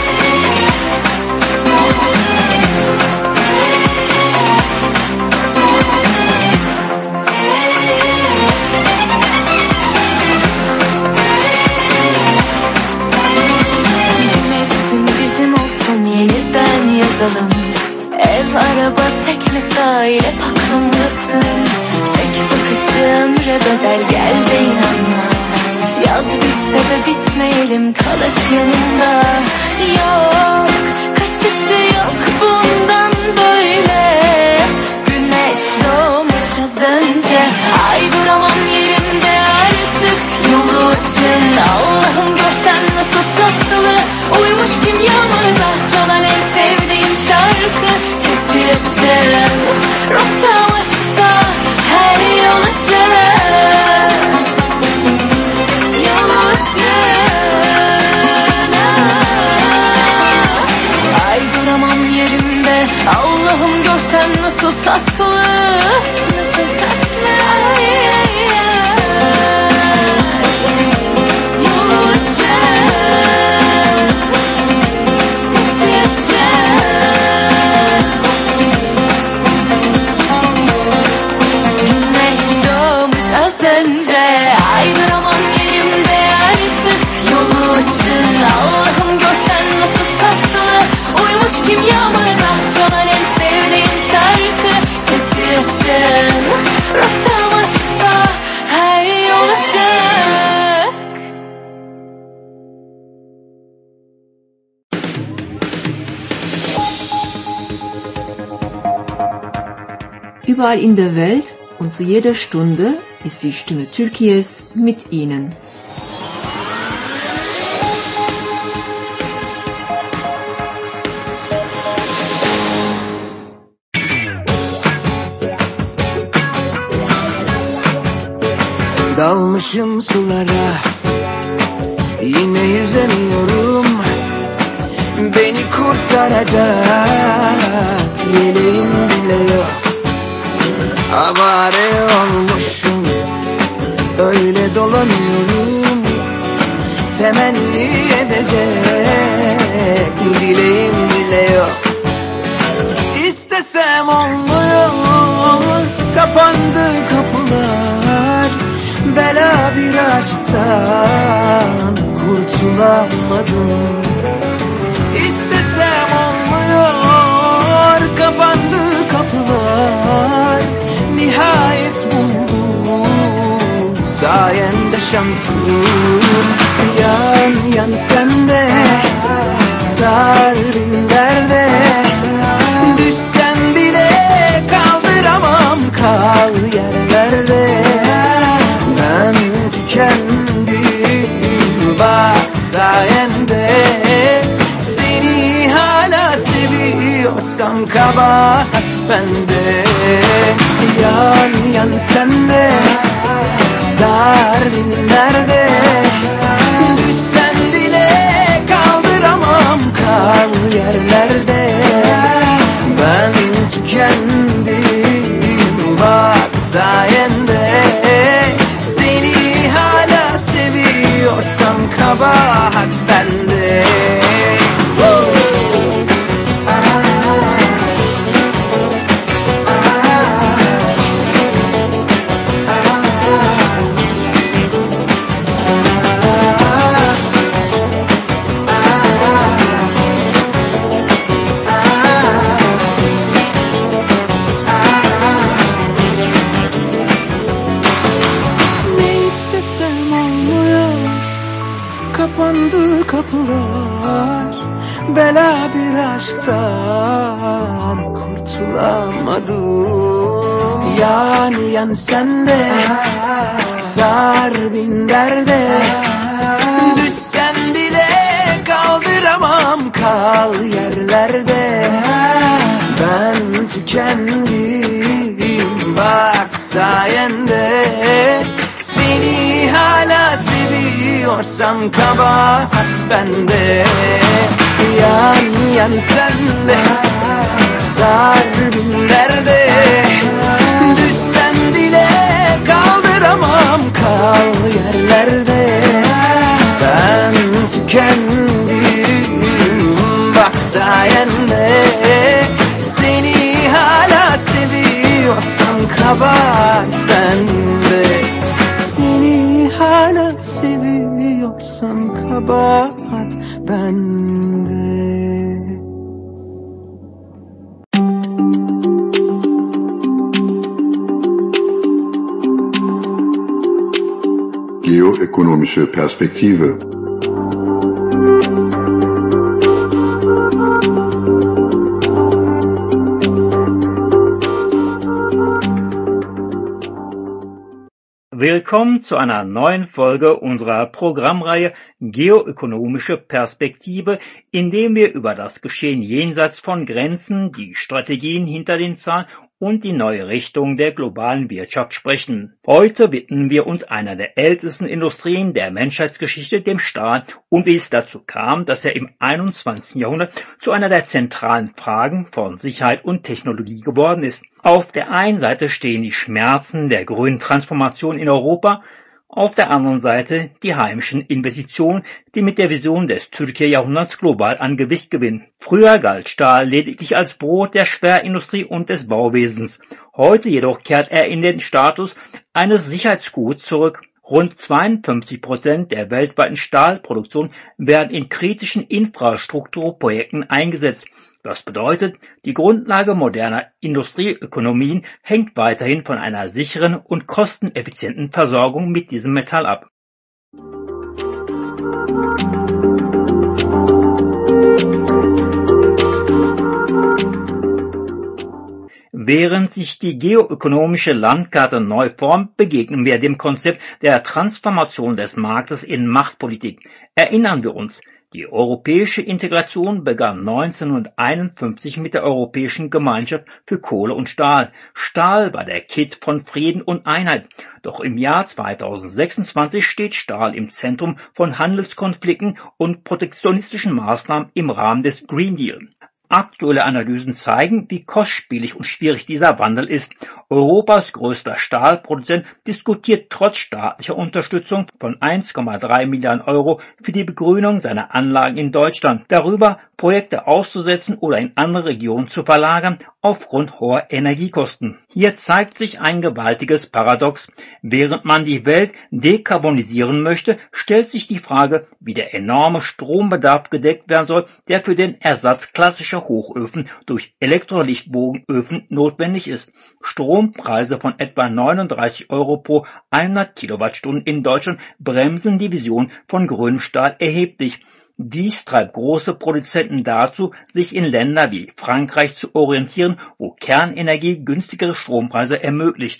Mevsim bizim olsun, yeniden yazalım. Ev, araba, tekne, sahil hep aklımdasın. Tek bakışı ömre bedel, gel de inanma. Yaz bitse de bitmeyelim, kal hep yanımda. Yok, kaçışı yok bundan böyle. Güneş doğmuş az önce. Ay duramam yerimde artık. Yolu açın Allah'ım, görsen nasıl tatlı. Uymuş kimyamıza çalan en sevdiğim şarkı. Sesi açın, rotam aşksa her yol açın. Yol açın. Ay duramam yerimde Allah'ım, görsen nasıl tatlı. Nasıl tatlı. Yol açın. Sesi açın. Güneş doğmuş az önce. Ay duramam yerimde artık. Yolu açın Allah'ım, görsen nasıl tatlı. Uymuş kimyamıza çalan en sevdiğim şarkı. Sesi açın, rotam aşksa her yol açın. Überall in der Welt und zu jeder Stunde ist die Stimme Türkiye's mit Ihnen. Dalmışım sulara, yine yüzemiyorum. Beni kurtaracak yeleğim bile yok. Avare olmuşum, öyle dolanıyorum. Temenni edecek dileğim bile yok. İstesem olmuyor, kapandı kapılar. Bela bir aşktan kurtulamadım. İstesem olmuyor, kapandı kapılar. Nihayet buldum sayende şanslıyım. Yan yan sende, sar bin derde. Düşsen bile kaldıramam, kal yerlerde. Ben tükendim bak sayende. Seni hala seviyorsam kabahat bende. Yan yan sende, sar bin derde. Düşsen bile kaldıramam, kal yerlerde. Ben tükendim bak sayende. Seni hala seviyorsam kabahat bende. Kapandı kapılar, bela bir aşktan kurtulamadım. Yani yan sende, sar bin derde. Düşsen bile kaldıramam, kal yerlerde. Ben tükendim bak sayende. Seni hala seviyorsam kabahat bende. Yan yan sende, sar bin derde. Düşsen bile kaldıramam, kal yerlerde. Ben tükendim bak sayende. Seni hala seviyorsam kabahat bende. Seni hala seviyorsam kabahat bende. Geoökonomische Perspektive. Willkommen zu einer neuen Folge unserer Programmreihe Geoökonomische Perspektive, in dem wir über das Geschehen jenseits von Grenzen, die Strategien hinter den Zahlen und die neue Richtung der globalen Wirtschaft sprechen. Heute widmen wir uns einer der ältesten Industrien der Menschheitsgeschichte, dem Stahl, und wie es dazu kam, dass er im einundzwanzigsten Jahrhundert zu einer der zentralen Fragen von Sicherheit und Technologie geworden ist. Auf der einen Seite stehen die Schmerzen der grünen Transformation in Europa, auf der anderen Seite die heimischen Investitionen, die mit der Vision des Türkei-Jahrhunderts global an Gewicht gewinnen. Früher galt Stahl lediglich als Brot der Schwerindustrie und des Bauwesens. Heute jedoch kehrt er in den Status eines Sicherheitsguts zurück. Rund zweiundfünfzig Prozent der weltweiten Stahlproduktion werden in kritischen Infrastrukturprojekten eingesetzt. Das bedeutet, die Grundlage moderner Industrieökonomien hängt weiterhin von einer sicheren und kosteneffizienten Versorgung mit diesem Metall ab. Während sich die geoökonomische Landkarte neu formt, begegnen wir dem Konzept der Transformation des Marktes in Machtpolitik. Erinnern wir uns, die europäische Integration begann neunzehnhunderteinundfünfzig mit der Europäischen Gemeinschaft für Kohle und Stahl. Stahl war der Kitt von Frieden und Einheit. Doch im Jahr zweitausendsechsundzwanzig steht Stahl im Zentrum von Handelskonflikten und protektionistischen Maßnahmen im Rahmen des Green Deal. Aktuelle Analysen zeigen, wie kostspielig und schwierig dieser Wandel ist. Europas größter Stahlproduzent diskutiert trotz staatlicher Unterstützung von eins Komma drei Milliarden Euro für die Begrünung seiner Anlagen in Deutschland, darüber Projekte auszusetzen oder in andere Regionen zu verlagern, aufgrund hoher Energiekosten. Hier zeigt sich ein gewaltiges Paradox. Während man die Welt dekarbonisieren möchte, stellt sich die Frage, wie der enorme Strombedarf gedeckt werden soll, der für den Ersatz klassischer Hochöfen durch Elektrolichtbogenöfen notwendig ist. Strompreise von etwa neununddreißig Euro pro hundert Kilowattstunden in Deutschland bremsen die Vision von grünem Stahl erheblich. Dies treibt große Produzenten dazu, sich in Länder wie Frankreich zu orientieren, wo Kernenergie günstigere Strompreise ermöglicht.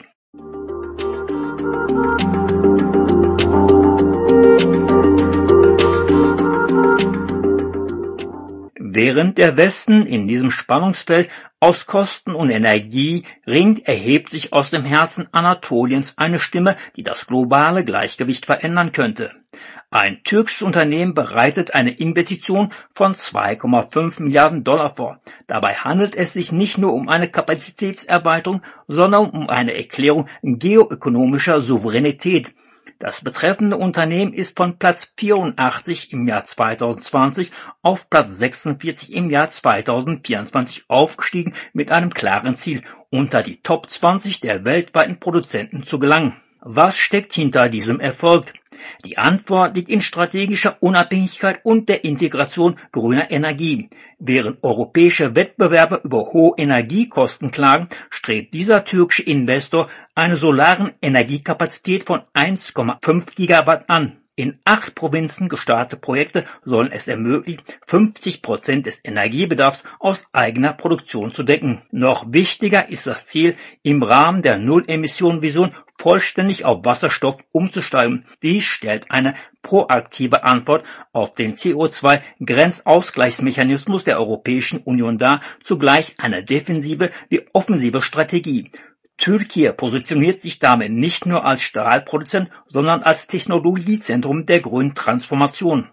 Während der Westen in diesem Spannungsfeld aus Kosten und Energie ringt, erhebt sich aus dem Herzen Anatoliens eine Stimme, die das globale Gleichgewicht verändern könnte. Ein türkisches Unternehmen bereitet eine Investition von zwei Komma fünf Milliarden Dollar vor. Dabei handelt es sich nicht nur um eine Kapazitätserweiterung, sondern um eine Erklärung geoökonomischer Souveränität. Das betreffende Unternehmen ist von Platz vierundachtzig im Jahr zweitausendzwanzig auf Platz sechsundvierzig im Jahr zweitausendvierundzwanzig aufgestiegen, mit einem klaren Ziel, unter die Top zwanzig der weltweiten Produzenten zu gelangen. Was steckt hinter diesem Erfolg? Die Antwort liegt in strategischer Unabhängigkeit und der Integration grüner Energie. Während europäische Wettbewerber über hohe Energiekosten klagen, strebt dieser türkische Investor eine solare Energiekapazität von eins Komma fünf Gigawatt an. In acht Provinzen gestartete Projekte sollen es ermöglichen, fünfzig Prozent des Energiebedarfs aus eigener Produktion zu decken. Noch wichtiger ist das Ziel, im Rahmen der Null-Emission-Vision vollständig auf Wasserstoff umzusteigen. Dies stellt eine proaktive Antwort auf den C O zwei Grenzausgleichsmechanismus der Europäischen Union dar, zugleich eine defensive wie offensive Strategie. Türkei positioniert sich damit nicht nur als Stahlproduzent, sondern als Technologiezentrum der grünen Transformation.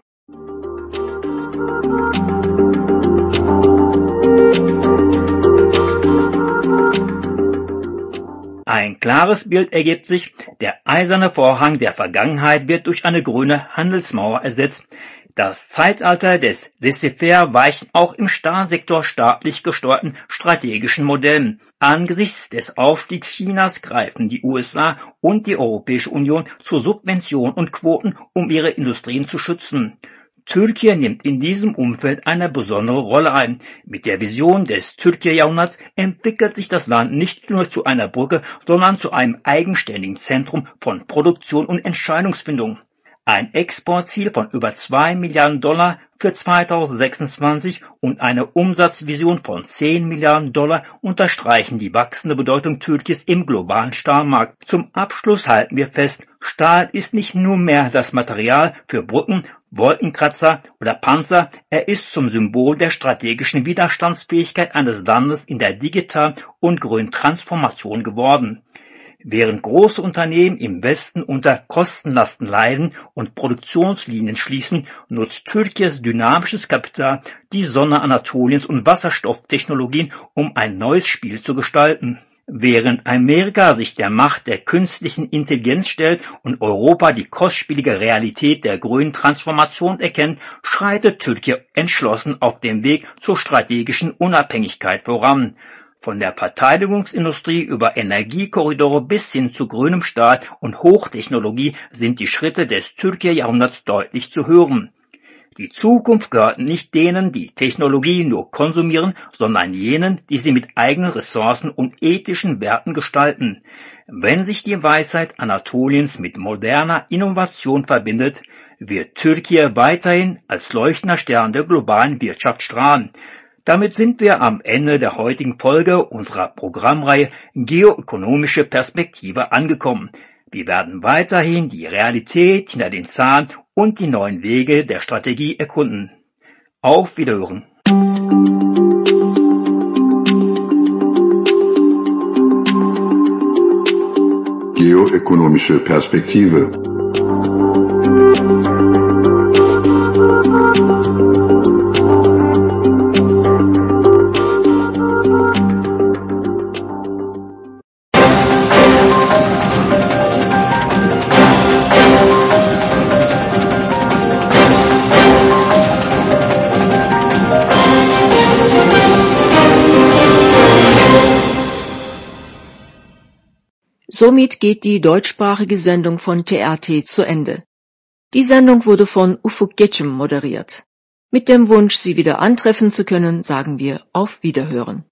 Ein klares Bild ergibt sich, der eiserne Vorhang der Vergangenheit wird durch eine grüne Handelsmauer ersetzt. Das Zeitalter des Laissez-faire weicht auch im Stahlsektor staatlich gesteuerten strategischen Modellen. Angesichts des Aufstiegs Chinas greifen die U S A und die Europäische Union zu Subventionen und Quoten, um ihre Industrien zu schützen. Türkei nimmt in diesem Umfeld eine besondere Rolle ein. Mit der Vision des Türkei-Jahrhunderts entwickelt sich das Land nicht nur zu einer Brücke, sondern zu einem eigenständigen Zentrum von Produktion und Entscheidungsfindung. Ein Exportziel von über zwei Milliarden Dollar für zweitausendsechsundzwanzig und eine Umsatzvision von zehn Milliarden Dollar unterstreichen die wachsende Bedeutung Türkiens im globalen Stahlmarkt. Zum Abschluss halten wir fest, Stahl ist nicht nur mehr das Material für Brücken, Wolkenkratzer oder Panzer, er ist zum Symbol der strategischen Widerstandsfähigkeit eines Landes in der digitalen und grünen Transformation geworden. Während große Unternehmen im Westen unter Kostenlasten leiden und Produktionslinien schließen, nutzt Türkis dynamisches Kapital die Sonne Anatoliens und Wasserstofftechnologien, um ein neues Spiel zu gestalten. Während Amerika sich der Macht der künstlichen Intelligenz stellt und Europa die kostspielige Realität der grünen Transformation erkennt, schreitet Türkei entschlossen auf dem Weg zur strategischen Unabhängigkeit voran. Von der Verteidigungsindustrie über Energiekorridore bis hin zu grünem Stahl und Hochtechnologie sind die Schritte des Türkei-Jahrhunderts deutlich zu hören. Die Zukunft gehört nicht denen, die Technologie nur konsumieren, sondern jenen, die sie mit eigenen Ressourcen und ethischen Werten gestalten. Wenn sich die Weisheit Anatoliens mit moderner Innovation verbindet, wird Türkei weiterhin als leuchtender Stern der globalen Wirtschaft strahlen. Damit sind wir am Ende der heutigen Folge unserer Programmreihe Geoökonomische Perspektive angekommen. Wir werden weiterhin die Realität hinter den Zahlen und die neuen Wege der Strategie erkunden. Auf Wiederhören! Geoökonomische Perspektive. Somit geht die deutschsprachige Sendung von T R T zu Ende. Die Sendung wurde von Ufuk Geçim moderiert. Mit dem Wunsch, Sie wieder antreffen zu können, sagen wir auf Wiederhören.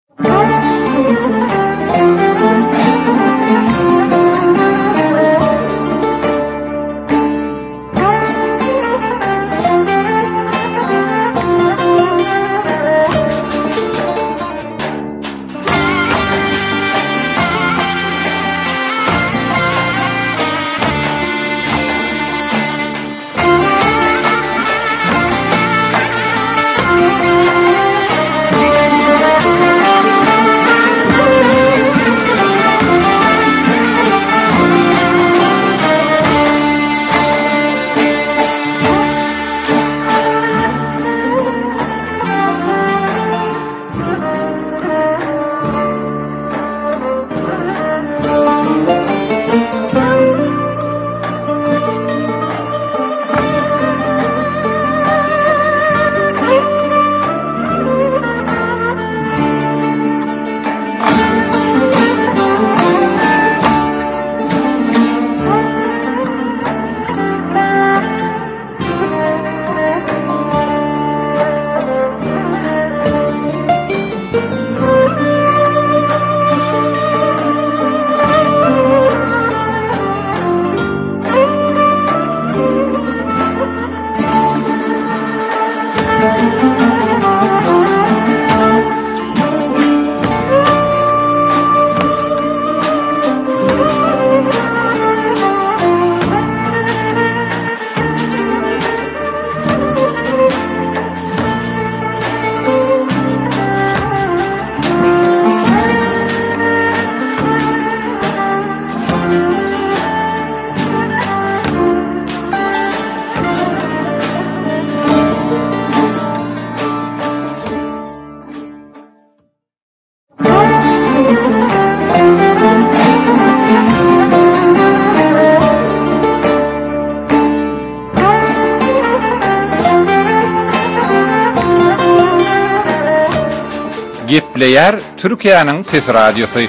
Gepleyer Türkiye'nin Ses Radyosu.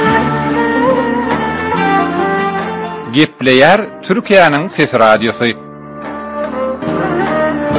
Gepleyer Türkiye'nin Ses Radyosu.